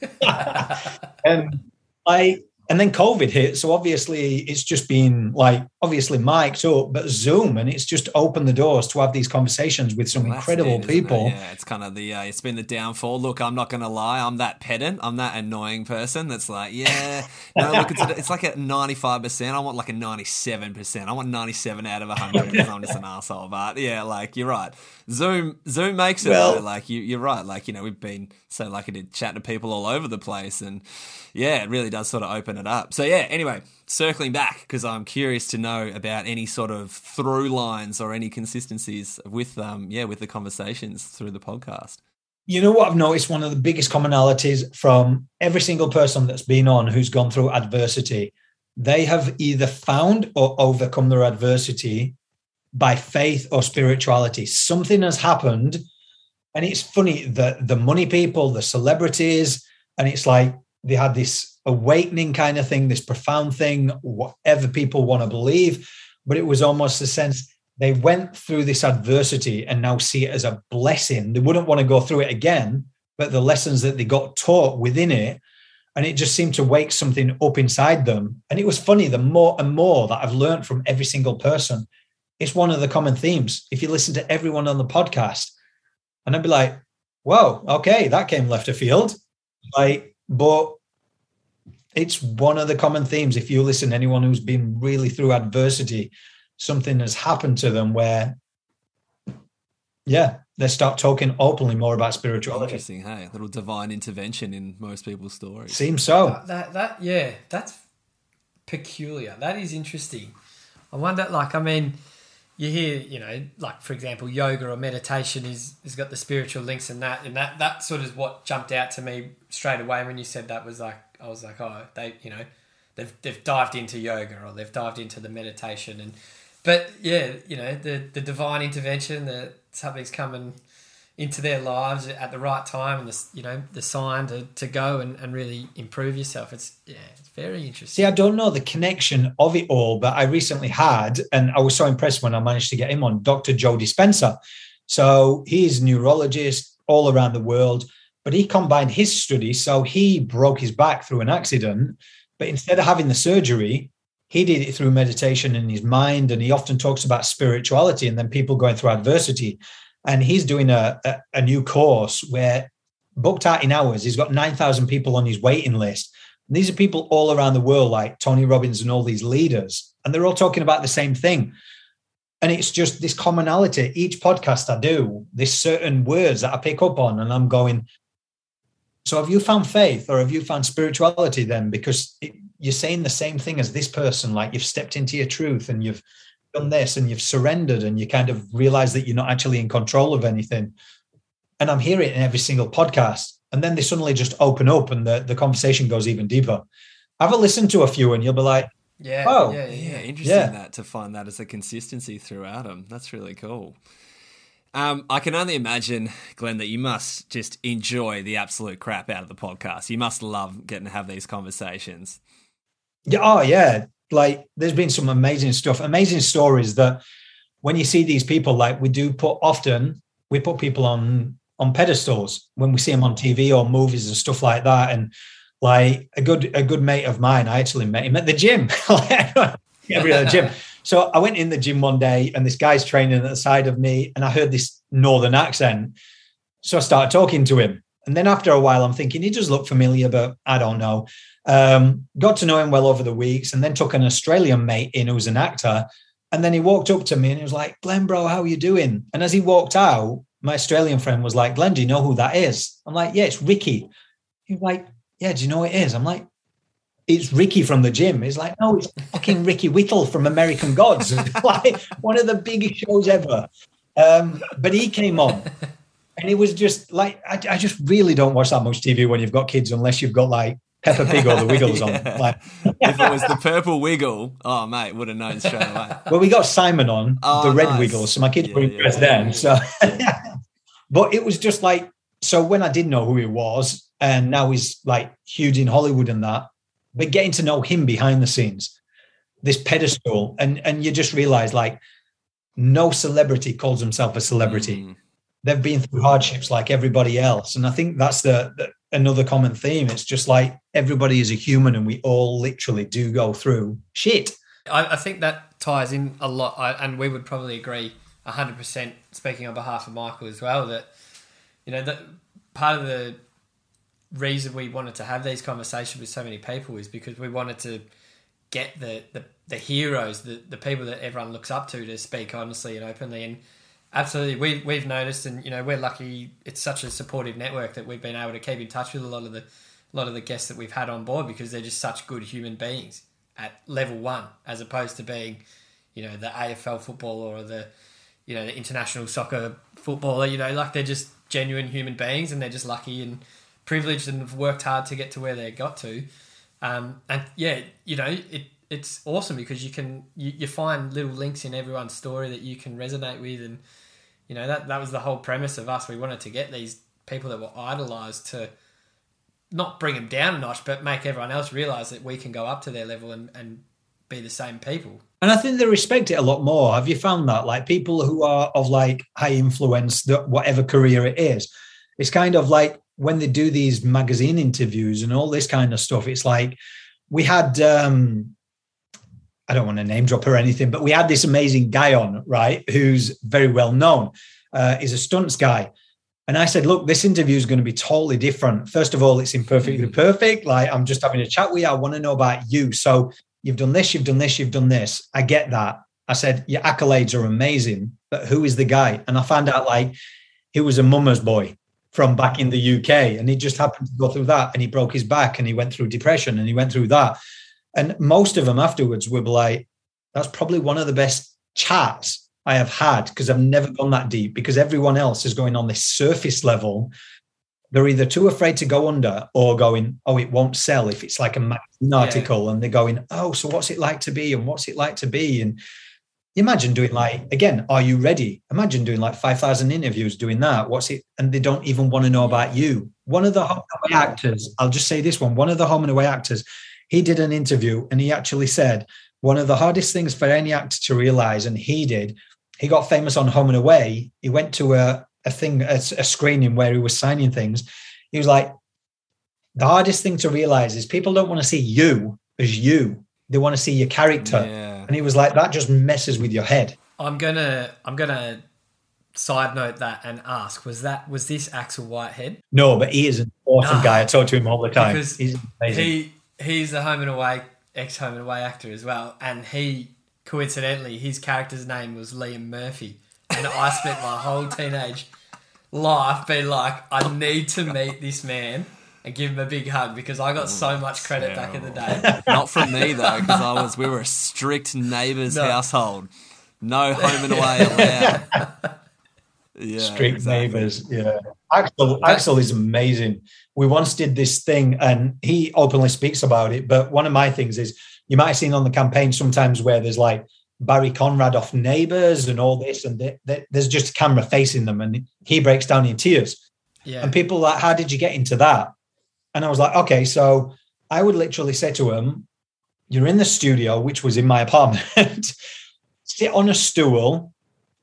And then COVID hit. So obviously it's just been obviously mic'd up, but Zoom, and it's just opened the doors to have these conversations with some incredible people. Yeah, it's kind of it's been the downfall. Look, I'm not going to lie. I'm that pedant. I'm that annoying person that's like, look, it's like at 95%. I want like a 97%. I want 97 out of 100 because I'm just an asshole. But you're right. Zoom makes it you're right. We've been so lucky to chat to people all over the place, and it really does sort of open it up. So anyway, circling back, because I'm curious to know about any sort of through lines or any consistencies with the conversations through the podcast. You know what I've noticed? One of the biggest commonalities from every single person that's been on who's gone through adversity, they have either found or overcome their adversity by faith or spirituality. Something has happened. And it's funny that the money people, the celebrities, and it's like they had this awakening kind of thing, this profound thing, whatever people want to believe. But it was almost a sense they went through this adversity and now see it as a blessing. They wouldn't want to go through it again, but the lessons that they got taught within it, and it just seemed to wake something up inside them. And it was funny, the more and more that I've learned from every single person, it's one of the common themes. If you listen to everyone on the podcast, and I'd be like, whoa, okay, that came left of field. But it's one of the common themes. If you listen to anyone who's been really through adversity, something has happened to them where, they start talking openly more about spirituality. Interesting, hey? A little divine intervention in most people's stories. Seems so. That's peculiar. That is interesting. I wonder, you hear, for example, yoga or meditation has got the spiritual links and that sort of what jumped out to me straight away when you said that was I was like, oh, they've dived into yoga or they've dived into the meditation the divine intervention, that something's coming into their lives at the right time and the sign to go and really improve yourself. It's very interesting. See, I don't know the connection of it all, but I recently had, and I was so impressed when I managed to get him on, Dr. Joe Dispenza. So he's a neurologist all around the world, But he combined his study. So he broke his back through an accident. But instead of having the surgery, he did it through meditation in his mind. And he often talks about spirituality and then people going through adversity. And he's doing a new course where booked out in hours. He's got 9,000 people on his waiting list. And these are people all around the world, like Tony Robbins and all these leaders. And they're all talking about the same thing. And it's just this commonality. Each podcast I do, there's certain words that I pick up on and I'm going, so have you found faith or have you found spirituality then? Because you're saying the same thing as this person, like you've stepped into your truth and you've done this and you've surrendered and you kind of realize that you're not actually in control of anything. And I'm hearing it in every single podcast. And then they suddenly just open up and the conversation goes even deeper. Have a listen to a few and you'll be like, yeah, interesting that to find that as a consistency throughout them. That's really cool. I can only imagine, Glenn, that you must just enjoy the absolute crap out of the podcast. You must love getting to have these conversations. Yeah, oh yeah. Like there's been some amazing stuff, amazing stories that when you see these people, like we put people on pedestals when we see them on TV or movies and stuff like that. And like a good mate of mine, I actually met him at the gym. Every other gym. So I went in the gym one day and this guy's training at the side of me and I heard this northern accent. So I started talking to him. And then after a while, I'm thinking, he does look familiar, but I don't know. Got to know him well over the weeks and then took an Australian mate in who was an actor. And then he walked up to me and he was like, Glenn, bro, how are you doing? And as he walked out, my Australian friend was like, Glenn, do you know who that is? I'm like, yeah, it's Ricky. He's like, yeah, do you know who it is? I'm like, it's Ricky from the gym. He's like, no, it's fucking Ricky Whittle from American Gods. Like one of the biggest shows ever. But he came on and it was just like, I just really don't watch that much TV when you've got kids, unless you've got like Peppa Pig or the Wiggles on. Like, if it was the purple Wiggle, oh mate, would have known straight away. Well, we got Simon on, the red Wiggles, so my kids were impressed then. So, but it was just like, so when I did know who he was, and now he's like huge in Hollywood and that, but getting to know him behind the scenes, this pedestal, and you just realize like no celebrity calls himself a celebrity. They've been through hardships like everybody else. And I think that's another common theme. It's just like everybody is a human and we all literally do go through shit. I think that ties in a lot, and we would probably agree 100%, speaking on behalf of Michael as well, that, you know, that part of the reason we wanted to have these conversations with so many people is because we wanted to get the heroes, the people that everyone looks up to speak honestly and openly. And absolutely, we've noticed, and you know, we're lucky. It's such a supportive network that we've been able to keep in touch with a lot of the guests that we've had on board, because they're just such good human beings at level one, as opposed to being, you know, the AFL footballer or the international soccer footballer. You know, like they're just genuine human beings, and they're just lucky and privileged and have worked hard to get to where they got to. And yeah, you know, it's awesome because you find little links in everyone's story that you can resonate with. And, you know, that was the whole premise of us. We wanted to get these people that were idolized to not bring them down a notch, but make everyone else realize that we can go up to their level and be the same people. And I think they respect it a lot more. Have you found that? Like people who are of like high influence, whatever career it is, it's kind of like when they do these magazine interviews and all this kind of stuff, it's like we had, I don't want to name drop or anything, but we had this amazing guy on, right, who's very well known. He's a stunts guy. And I said, look, this interview is going to be totally different. First of all, it's imperfectly perfect. Like I'm just having a chat with you. I want to know about you. So you've done this, you've done this, you've done this. I get that. I said, your accolades are amazing, but who is the guy? And I found out like he was a mama's boy from back in the UK. And he just happened to go through that. And he broke his back and he went through depression and he went through that. And most of them afterwards were like, that's probably one of the best chats I have had, because I've never gone that deep, because everyone else is going on this surface level. They're either too afraid to go under or going, oh, it won't sell if it's like a magazine article. And they're going, oh, so what's it like to be? And what's it like to be? And imagine doing like, again, are you ready? Imagine doing like 5,000 interviews doing that. What's it? And they don't even want to know about you. One of the home and away actors, I'll just say this one of the home and away actors, he did an interview and he actually said, one of the hardest things for any actor to realize, and he got famous on Home and Away. He went to a screening where he was signing things. He was like, the hardest thing to realize is people don't want to see you as you. They want to see your character. Yeah. And he was like, that just messes with your head. I'm gonna side note that and ask, was this Axel Whitehead? No, but he is an awesome guy. I talk to him all the time. Because he's amazing. He's a Home and Away, ex-Home and Away actor as well. And he, coincidentally, his character's name was Liam Murphy. And I spent my whole teenage life being like, I need to meet this man and give him a big hug because I got so much credit back in the day. Not from me though, because we were a strict neighbours household. No Home and Away allowed. Yeah, strict neighbours. Yeah, Axel is amazing. We once did this thing, and he openly speaks about it. But one of my things is, you might have seen on the campaign sometimes where there's like Barry Conrad off Neighbours and all this, and there's just a camera facing them, and he breaks down in tears. Yeah. And people are like, how did you get into that? And I was like, okay, so I would literally say to him, you're in the studio, which was in my apartment, sit on a stool,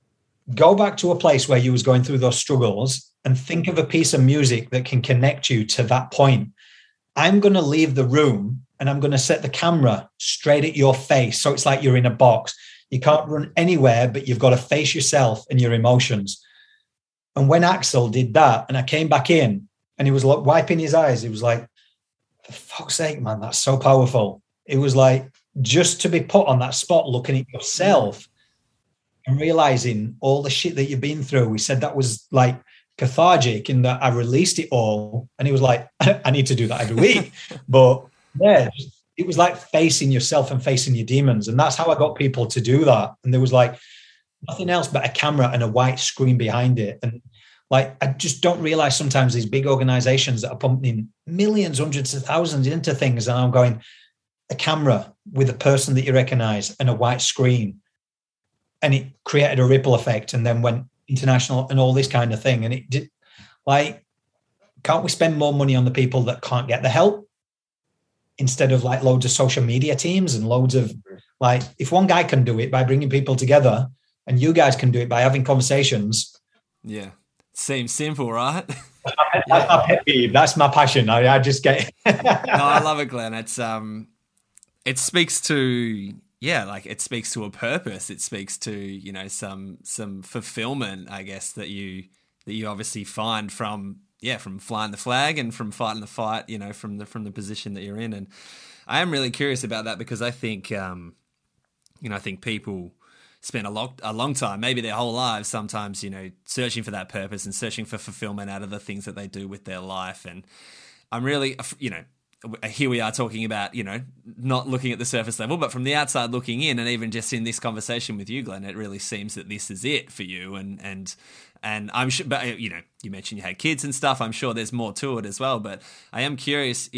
go back to a place where you was going through those struggles and think of a piece of music that can connect you to that point. I'm going to leave the room and I'm going to set the camera straight at your face. So it's like you're in a box. You can't run anywhere, but you've got to face yourself and your emotions. And when Axel did that and I came back in and he was like wiping his eyes, he was like, for fuck's sake, man, that's so powerful. It was like, just to be put on that spot, looking at yourself and realizing all the shit that you've been through. We said that was like cathartic in that I released it all. And he was like, I need to do that every week. But yeah, it was like facing yourself and facing your demons. And that's how I got people to do that. And there was like nothing else but a camera and a white screen behind it. And like, I just don't realize sometimes these big organizations that are pumping millions, hundreds of thousands into things. And I'm going, a camera with a person that you recognize and a white screen. And it created a ripple effect and then went international and all this kind of thing. And it did, like, can't we spend more money on the people that can't get the help instead of like loads of social media teams and loads of like, if one guy can do it by bringing people together and you guys can do it by having conversations. Yeah. Seems simple, right? That's my pet peeve. That's my passion. I just get No, I love it, Glenn. It speaks to, it speaks to a purpose. It speaks to, some fulfillment, I guess, that you obviously find from flying the flag and from fighting the fight, from the position that you're in. And I am really curious about that because I think, I think people spend a long time, maybe their whole lives sometimes, searching for that purpose and searching for fulfillment out of the things that they do with their life. And I'm really, here we are talking about, not looking at the surface level, but from the outside looking in, and even just in this conversation with you, Glenn, it really seems that this is it for you. And I'm sure, but you mentioned you had kids and stuff. I'm sure there's more to it as well. But I am curious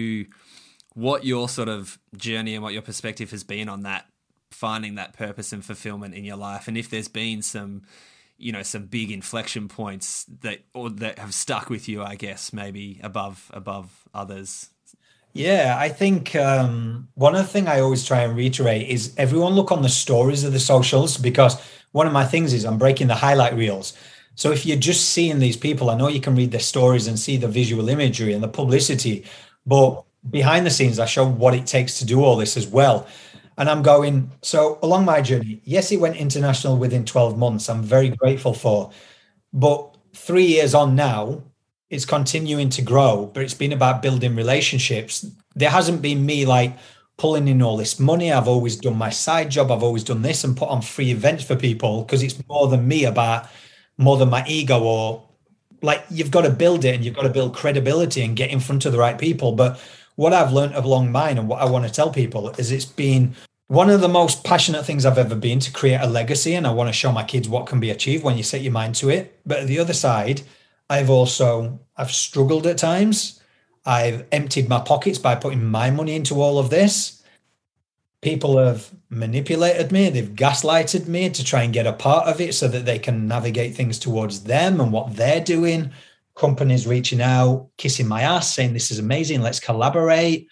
what your sort of journey and what your perspective has been on that, finding that purpose and fulfillment in your life, and if there's been some big inflection points that have stuck with you, I guess, maybe above others. Yeah, I think one of the things I always try and reiterate is everyone look on the stories of the socials, because one of my things is I'm breaking the highlight reels. So if you're just seeing these people, I know you can read their stories and see the visual imagery and the publicity, but behind the scenes, I show what it takes to do all this as well. And I'm going, so along my journey, yes, it went international within 12 months. I'm very grateful for, but 3 years on now, it's continuing to grow, but it's been about building relationships. There hasn't been me like pulling in all this money. I've always done my side job. I've always done this and put on free events for people because it's more than my ego, or like you've got to build it and you've got to build credibility and get in front of the right people. But what I've learned along mine and what I want to tell people is it's been one of the most passionate things I've ever been to create a legacy. And I want to show my kids what can be achieved when you set your mind to it. But at the other side, I've struggled at times. I've emptied my pockets by putting my money into all of this. People have manipulated me. They've gaslighted me to try and get a part of it so that they can navigate things towards them and what they're doing. Companies reaching out, kissing my ass, saying this is amazing, let's collaborate,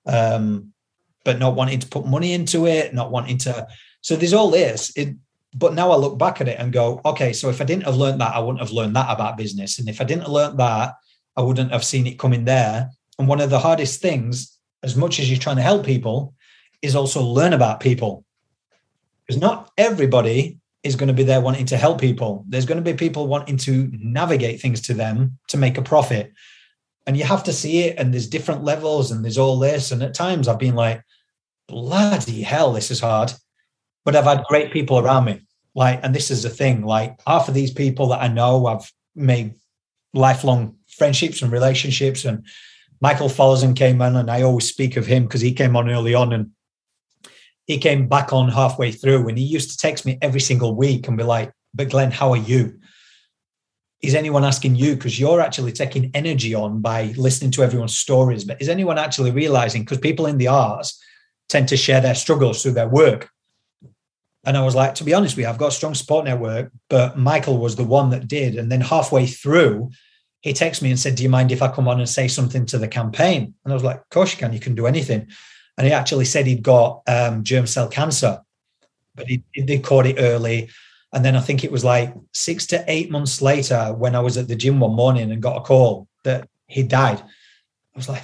but not wanting to put money into it, not wanting to. So there's all this. But now I look back at it and go, okay, so if I didn't have learned that, I wouldn't have learned that about business. And if I didn't have learned that, I wouldn't have seen it coming there. And one of the hardest things, as much as you're trying to help people, is also learn about people. Because not everybody is going to be there wanting to help people. There's going to be people wanting to navigate things to them to make a profit. And you have to see it, and there's different levels, and there's all this. And at times I've been like, bloody hell, this is hard. But I've had great people around me. Like, and this is the thing, like half of these people that I know, I've made lifelong friendships and relationships. And Michael Follerson came on, and I always speak of him because he came on early on, and he came back on halfway through, and he used to text me every single week and be like, but Glenn, how are you? Is anyone asking you? Because you're actually taking energy on by listening to everyone's stories. But is anyone actually realizing? Because people in the arts tend to share their struggles through their work. And I was like, to be honest with you, I've got a strong support network, but Michael was the one that did. And then halfway through, he texted me and said, do you mind if I come on and say something to the campaign? And I was like, of course you can do anything. And he actually said he'd got germ cell cancer, but they caught it early. And then I think it was like 6 to 8 months later when I was at the gym one morning and got a call that he died. I was like,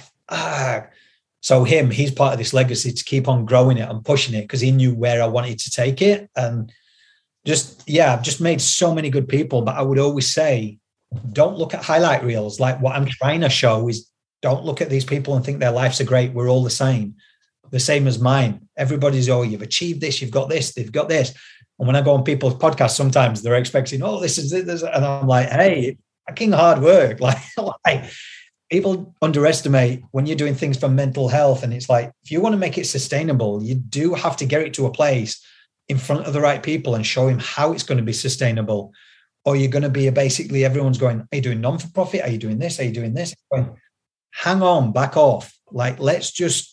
So he's part of this legacy to keep on growing it and pushing it because he knew where I wanted to take it. And I've just made so many good people. But I would always say, don't look at highlight reels. Like what I'm trying to show is don't look at these people and think their lives are great. We're all the same as mine. Everybody's, you've achieved this, you've got this, they've got this. And when I go on people's podcasts, sometimes they're expecting, this is it. And I'm like, hey, fucking hard work. Like people underestimate when you're doing things for mental health. And it's like, if you want to make it sustainable, you do have to get it to a place in front of the right people and show him how it's going to be sustainable. Or you're going to be basically everyone's going, are you doing non-for-profit? Are you doing this? Are you doing this? Going, hang on, back off. Like, let's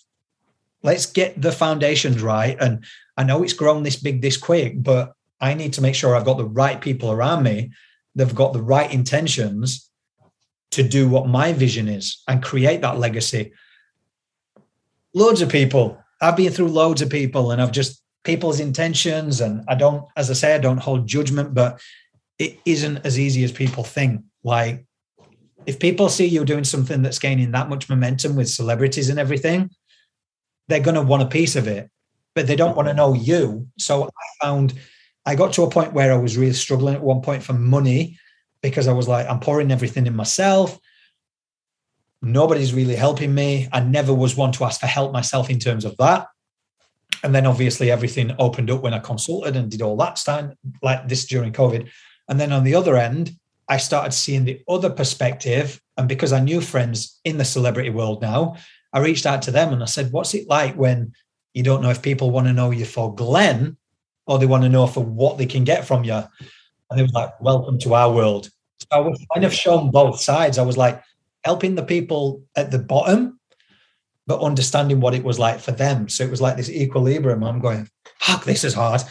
get the foundations right. And I know it's grown this big, this quick, but I need to make sure I've got the right people around me. They've got the right intentions to do what my vision is and create that legacy. Loads of people. I've been through loads of people and people's intentions. And I don't hold judgment, but it isn't as easy as people think. Like if people see you doing something that's gaining that much momentum with celebrities and everything, they're going to want a piece of it, but they don't want to know you. So I got to a point where I was really struggling at one point for money because I was like, I'm pouring everything in myself. Nobody's really helping me. I never was one to ask for help myself in terms of that. And then obviously everything opened up when I consulted and did all that stuff like this during COVID. And then on the other end, I started seeing the other perspective. And because I knew friends in the celebrity world now, I reached out to them and I said, what's it like when you don't know if people want to know you for Glenn or they want to know for what they can get from you? And they were like, welcome to our world. So I was kind of shown both sides. I was like helping the people at the bottom, but understanding what it was like for them. So it was like this equilibrium. I'm going, fuck, this is hard.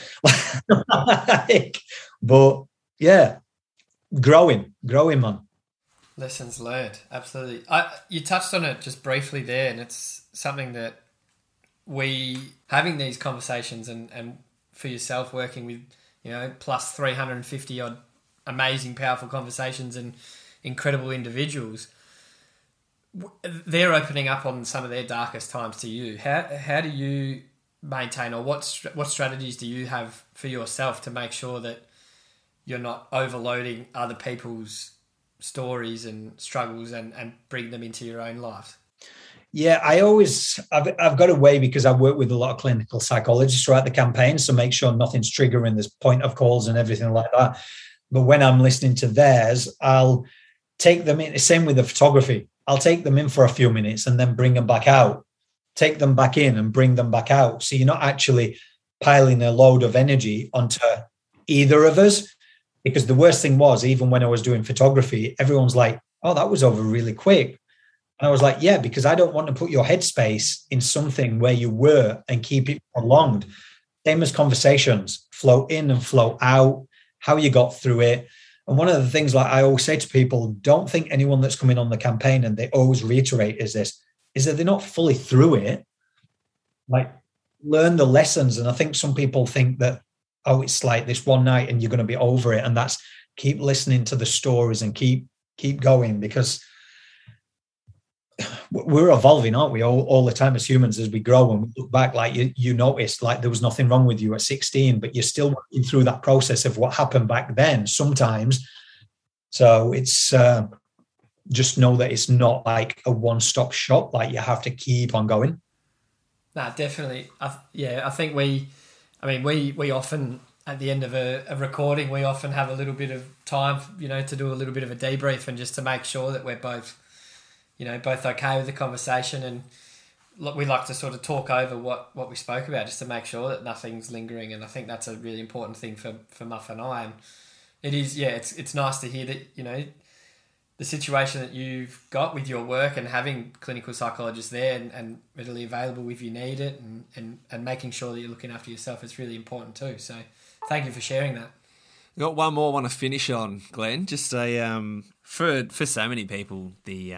But yeah, growing, man. Lessons learned, absolutely. You touched on it just briefly there, and it's something that having these conversations and for yourself working with, plus 350 odd amazing, powerful conversations and incredible individuals, they're opening up on some of their darkest times to you. How do you maintain, or what strategies do you have for yourself to make sure that you're not overloading other people's stories and struggles and bring them into your own life? Yeah, I've got a way because I work with a lot of clinical psychologists throughout the campaign, so make sure nothing's triggering this point of calls and everything like that. But when I'm listening to theirs, I'll take them in. Same with the photography. I'll take them in for a few minutes and then bring them back out. Take them back in and bring them back out. So you're not actually piling a load of energy onto either of us. Because the worst thing was, even when I was doing photography, everyone's like, oh, that was over really quick. And I was like, yeah, because I don't want to put your headspace in something where you were and keep it prolonged. Same as conversations, flow in and flow out, how you got through it. And one of the things like I always say to people, don't think anyone that's coming on the campaign, and they always reiterate is that they're not fully through it. Like, learn the lessons. And I think some people think that, oh, it's like this one night and you're going to be over it. And that's keep listening to the stories and keep going, because we're evolving, aren't we, all the time as humans, as we grow and we look back, like you noticed like there was nothing wrong with you at 16, but you're still working through that process of what happened back then sometimes. So it's just know that it's not like a one-stop shop, like you have to keep on going. No, definitely. I think we often, at the end of a recording, we often have a little bit of time, to do a little bit of a debrief and just to make sure that we're both okay with the conversation. And we like to sort of talk over what we spoke about just to make sure that nothing's lingering. And I think that's a really important thing for Muff and I. And it is, it's nice to hear that, the situation that you've got with your work and having clinical psychologists there and readily available if you need it and making sure that you're looking after yourself is really important too. So thank you for sharing that. I've got one more I want to finish on, Glenn. Just for so many people,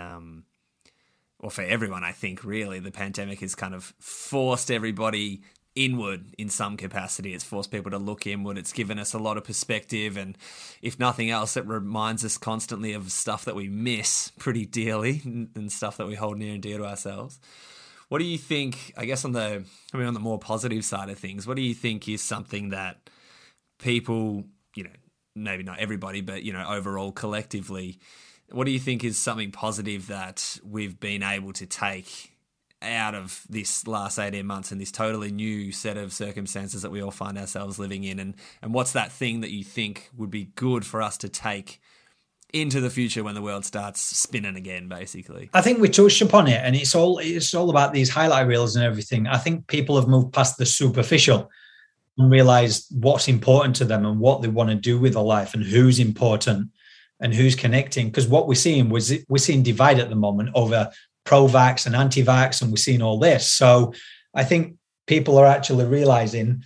or for everyone, I think, really, the pandemic has kind of forced everybody inward in some capacity. It's forced people to look inward. It's given us a lot of perspective, and if nothing else, it reminds us constantly of stuff that we miss pretty dearly and stuff that we hold near and dear to ourselves. What do you think, I guess on the more positive side of things, what do you think is something that people, maybe not everybody, but, overall collectively, what do you think is something positive that we've been able to take out of this last 18 months and this totally new set of circumstances that we all find ourselves living in? And what's that thing that you think would be good for us to take into the future when the world starts spinning again, basically? I think we touched upon it, and it's all about these highlight reels and everything. I think people have moved past the superficial and realized what's important to them and what they want to do with their life and who's important and who's connecting. Because what we're seeing divide at the moment over pro-vax and anti-vax, and we're seeing all this. So I think people are actually realizing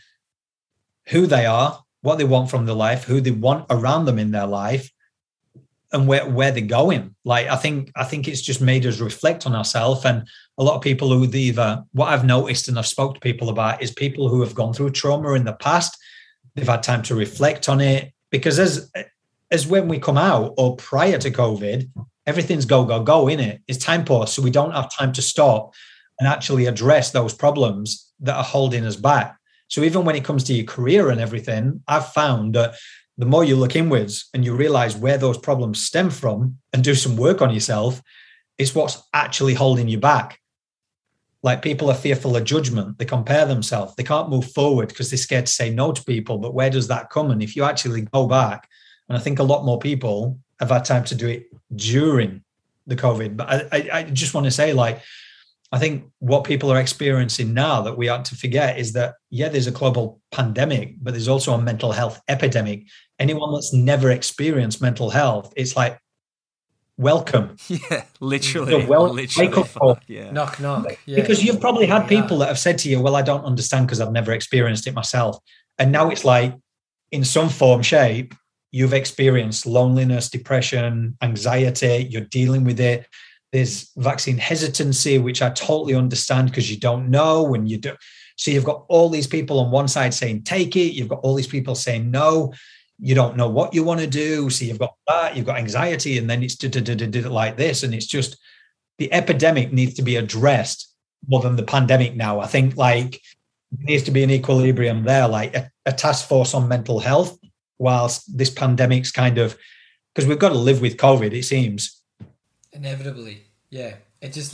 who they are, what they want from their life, who they want around them in their life, and where they're going. Like, I think it's just made us reflect on ourselves. And a lot of people who what I've noticed and I've spoke to people about is people who have gone through trauma in the past, they've had time to reflect on it, because as when we come out or prior to COVID, everything's go, innit? It's time pause. So we don't have time to stop and actually address those problems that are holding us back. So even when it comes to your career and everything, I've found that the more you look inwards and you realize where those problems stem from and do some work on yourself, it's what's actually holding you back. Like, people are fearful of judgment. They compare themselves. They can't move forward because they're scared to say no to people. But where does that come? And if you actually go back, and I think a lot more people have had time to do it during the COVID. But I just want to say, like, I think what people are experiencing now that we ought to forget is that, there's a global pandemic, but there's also a mental health epidemic. Anyone that's never experienced mental health, it's like, welcome. Yeah, literally. Yeah. Knock, knock. Yeah. Because you've probably had people that have said to you, well, I don't understand because I've never experienced it myself. And now it's like, in some form, shape, you've experienced loneliness, depression, anxiety, you're dealing with it. There's vaccine hesitancy, which I totally understand because you don't know when you do. So you've got all these people on one side saying, take it. You've got all these people saying, no, you don't know what you want to do. So you've got that, you've got anxiety, and then it's like this. And it's just, the epidemic needs to be addressed more than the pandemic now. I think like there needs to be an equilibrium there, like a task force on mental health, whilst this pandemic's kind of, because we've got to live with COVID, it seems. Inevitably, yeah. It's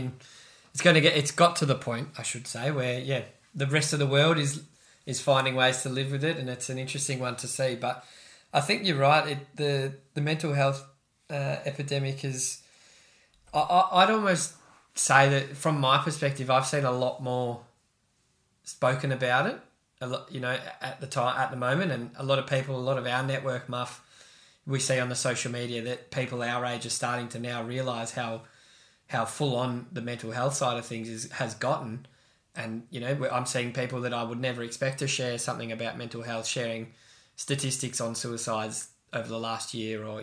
got to the point, I should say, where, the rest of the world is finding ways to live with it, and it's an interesting one to see. But I think you're right. The mental health epidemic is, I'd almost say that from my perspective, I've seen a lot more spoken about it, a lot, at the moment, and a lot of people, a lot of our network, Muff, we see on the social media that people our age are starting to now realise how full on the mental health side of things has gotten. And, I'm seeing people that I would never expect to share something about mental health, sharing statistics on suicides over the last year, or,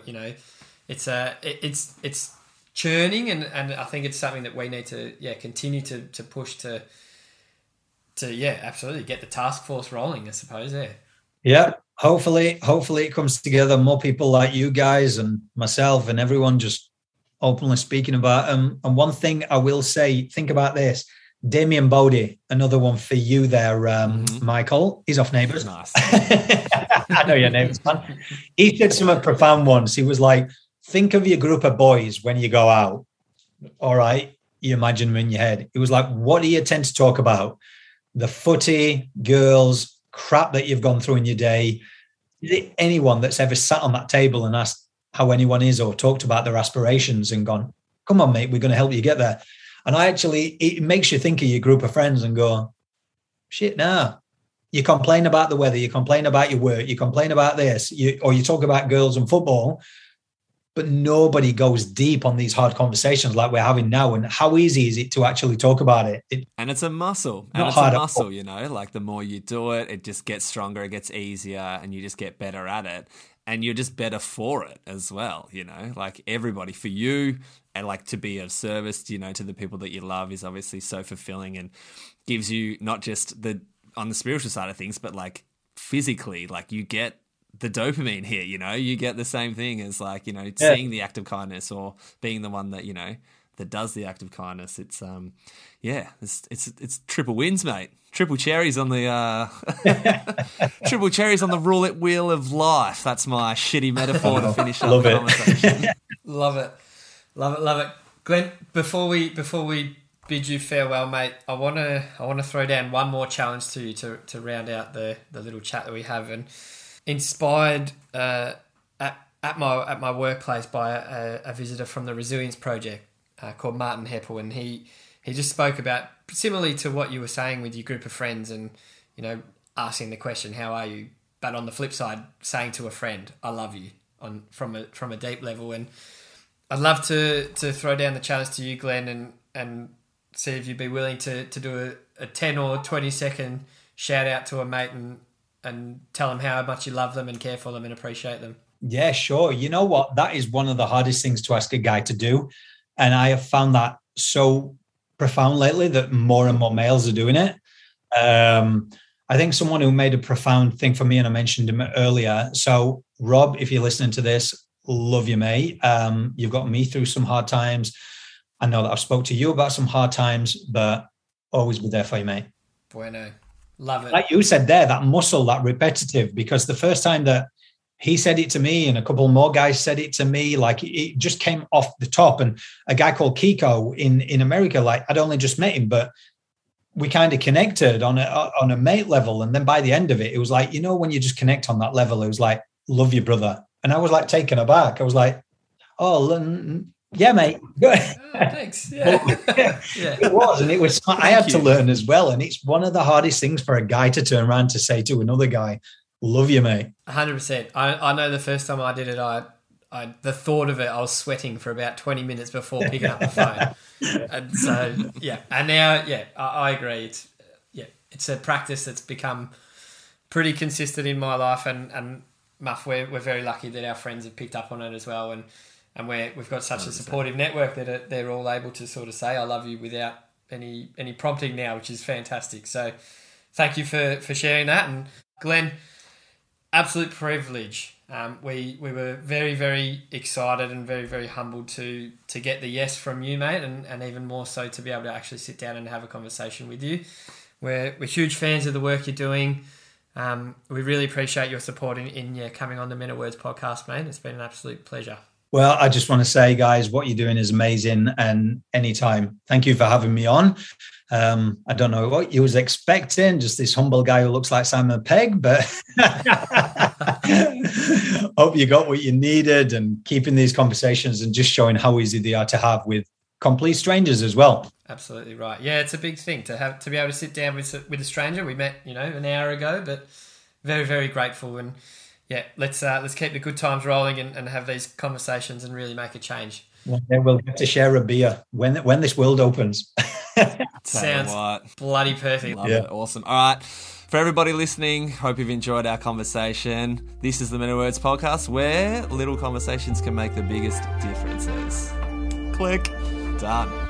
it's churning, and I think it's something that we need to, continue to push to absolutely get the task force rolling, I suppose, Yeah. Hopefully it comes together. More people like you guys and myself and everyone just openly speaking about them. And one thing I will say, think about this. Damien Bodie, another one for you there, Michael. He's off Neighbours. Nice. I know your Neighbours, man. He said something profound once. He was like, think of your group of boys when you go out. All right. You imagine them in your head. It was like, what do you tend to talk about? The footy, girls, crap that you've gone through in your day. Is it anyone that's ever sat on that table and asked how anyone is or talked about their aspirations and gone, come on, mate, we're going to help you get there? And it makes you think of your group of friends and go, shit, nah. You complain about the weather, you complain about your work, you complain about this, or you talk about girls and football, but nobody goes deep on these hard conversations like we're having now. And how easy is it to actually talk about it? And it's a muscle. And Not it's a hard at muscle, all. you know, like the more you do it, it just gets stronger, it gets easier, and you just get better at it. And you're just better for it as well, you know, like everybody, for you, and like to be of service, you know, to the people that you love is obviously so fulfilling and gives you not just on the spiritual side of things, but like physically, like you get the dopamine hit, you know, you get the same thing as like, you know, seeing the act of kindness or being the one that, you know, that does the act of kindness. It's it's triple wins, mate. Triple cherries on the triple cherries on the roulette wheel of life. That's my shitty metaphor to finish up the conversation. Love it. Glenn, before we bid you farewell, mate, I wanna throw down one more challenge to you to round out the little chat that we have, and inspired at my workplace by a visitor from the Resilience Project called Martin Heppel, and he just spoke about, similarly to what you were saying with your group of friends and, you know, asking the question, how are you? But on the flip side, saying to a friend, I love you, from a deep level. And I'd love to throw down the challenge to you, Glenn, and see if you'd be willing to do a 10 or 20 second shout out to a mate and tell them how much you love them and care for them and appreciate them. Yeah, sure. You know what? That is one of the hardest things to ask a guy to do. And I have found that so profound lately that more and more males are doing it. I think someone who made a profound thing for me, and I mentioned him earlier. So Rob, if you're listening to this, love you, mate. You've got me through some hard times. I know that I've spoke to you about some hard times, but always be there for you, mate. Bueno. Love it. Like you said there, that muscle, that repetitive, because the first time that he said it to me and a couple more guys said it to me, like it just came off the top. And a guy called Kiko in America, like I'd only just met him, but we kind of connected on a mate level. And then by the end of it, it was like, you know, when you just connect on that level, it was like, love you, brother. And I was like taken aback. I was like, oh, yeah, mate. Oh, thanks. Yeah. Yeah. It was. And it was, I had to learn as well. And it's one of the hardest things for a guy to turn around to say to another guy, love you, mate. 100%. I know the first time I did it, I the thought of it, I was sweating for about 20 minutes before picking up the phone. And so, yeah. And now, yeah, I agree. It's a practice that's become pretty consistent in my life. And Muff, we're very lucky that our friends have picked up on it as well. And we've got such 100%. A supportive network that they're all able to sort of say, I love you without any prompting now, which is fantastic. So thank you for sharing that. And Glenn, absolute privilege. We were very, very excited and very, very humbled to get the yes from you, mate, and even more so to be able to actually sit down and have a conversation with you. We're huge fans of the work you're doing. We really appreciate your support in coming on the Men at Words podcast, mate. It's been an absolute pleasure. Well, I just want to say, guys, what you're doing is amazing. And anytime, thank you for having me on. I don't know what you was expecting, just this humble guy who looks like Simon Pegg, but hope you got what you needed, and keeping these conversations and just showing how easy they are to have with complete strangers as well. Absolutely right. Yeah, it's a big thing to be able to sit down with a stranger. We met, an hour ago, but very, very grateful. And yeah, let's keep the good times rolling and have these conversations and really make a change. Well, we'll get to share a beer when this world opens. Sounds bloody perfect. Love it. Awesome. All right. For everybody listening, hope you've enjoyed our conversation. This is the Men at Words podcast, where little conversations can make the biggest differences. Click. Done.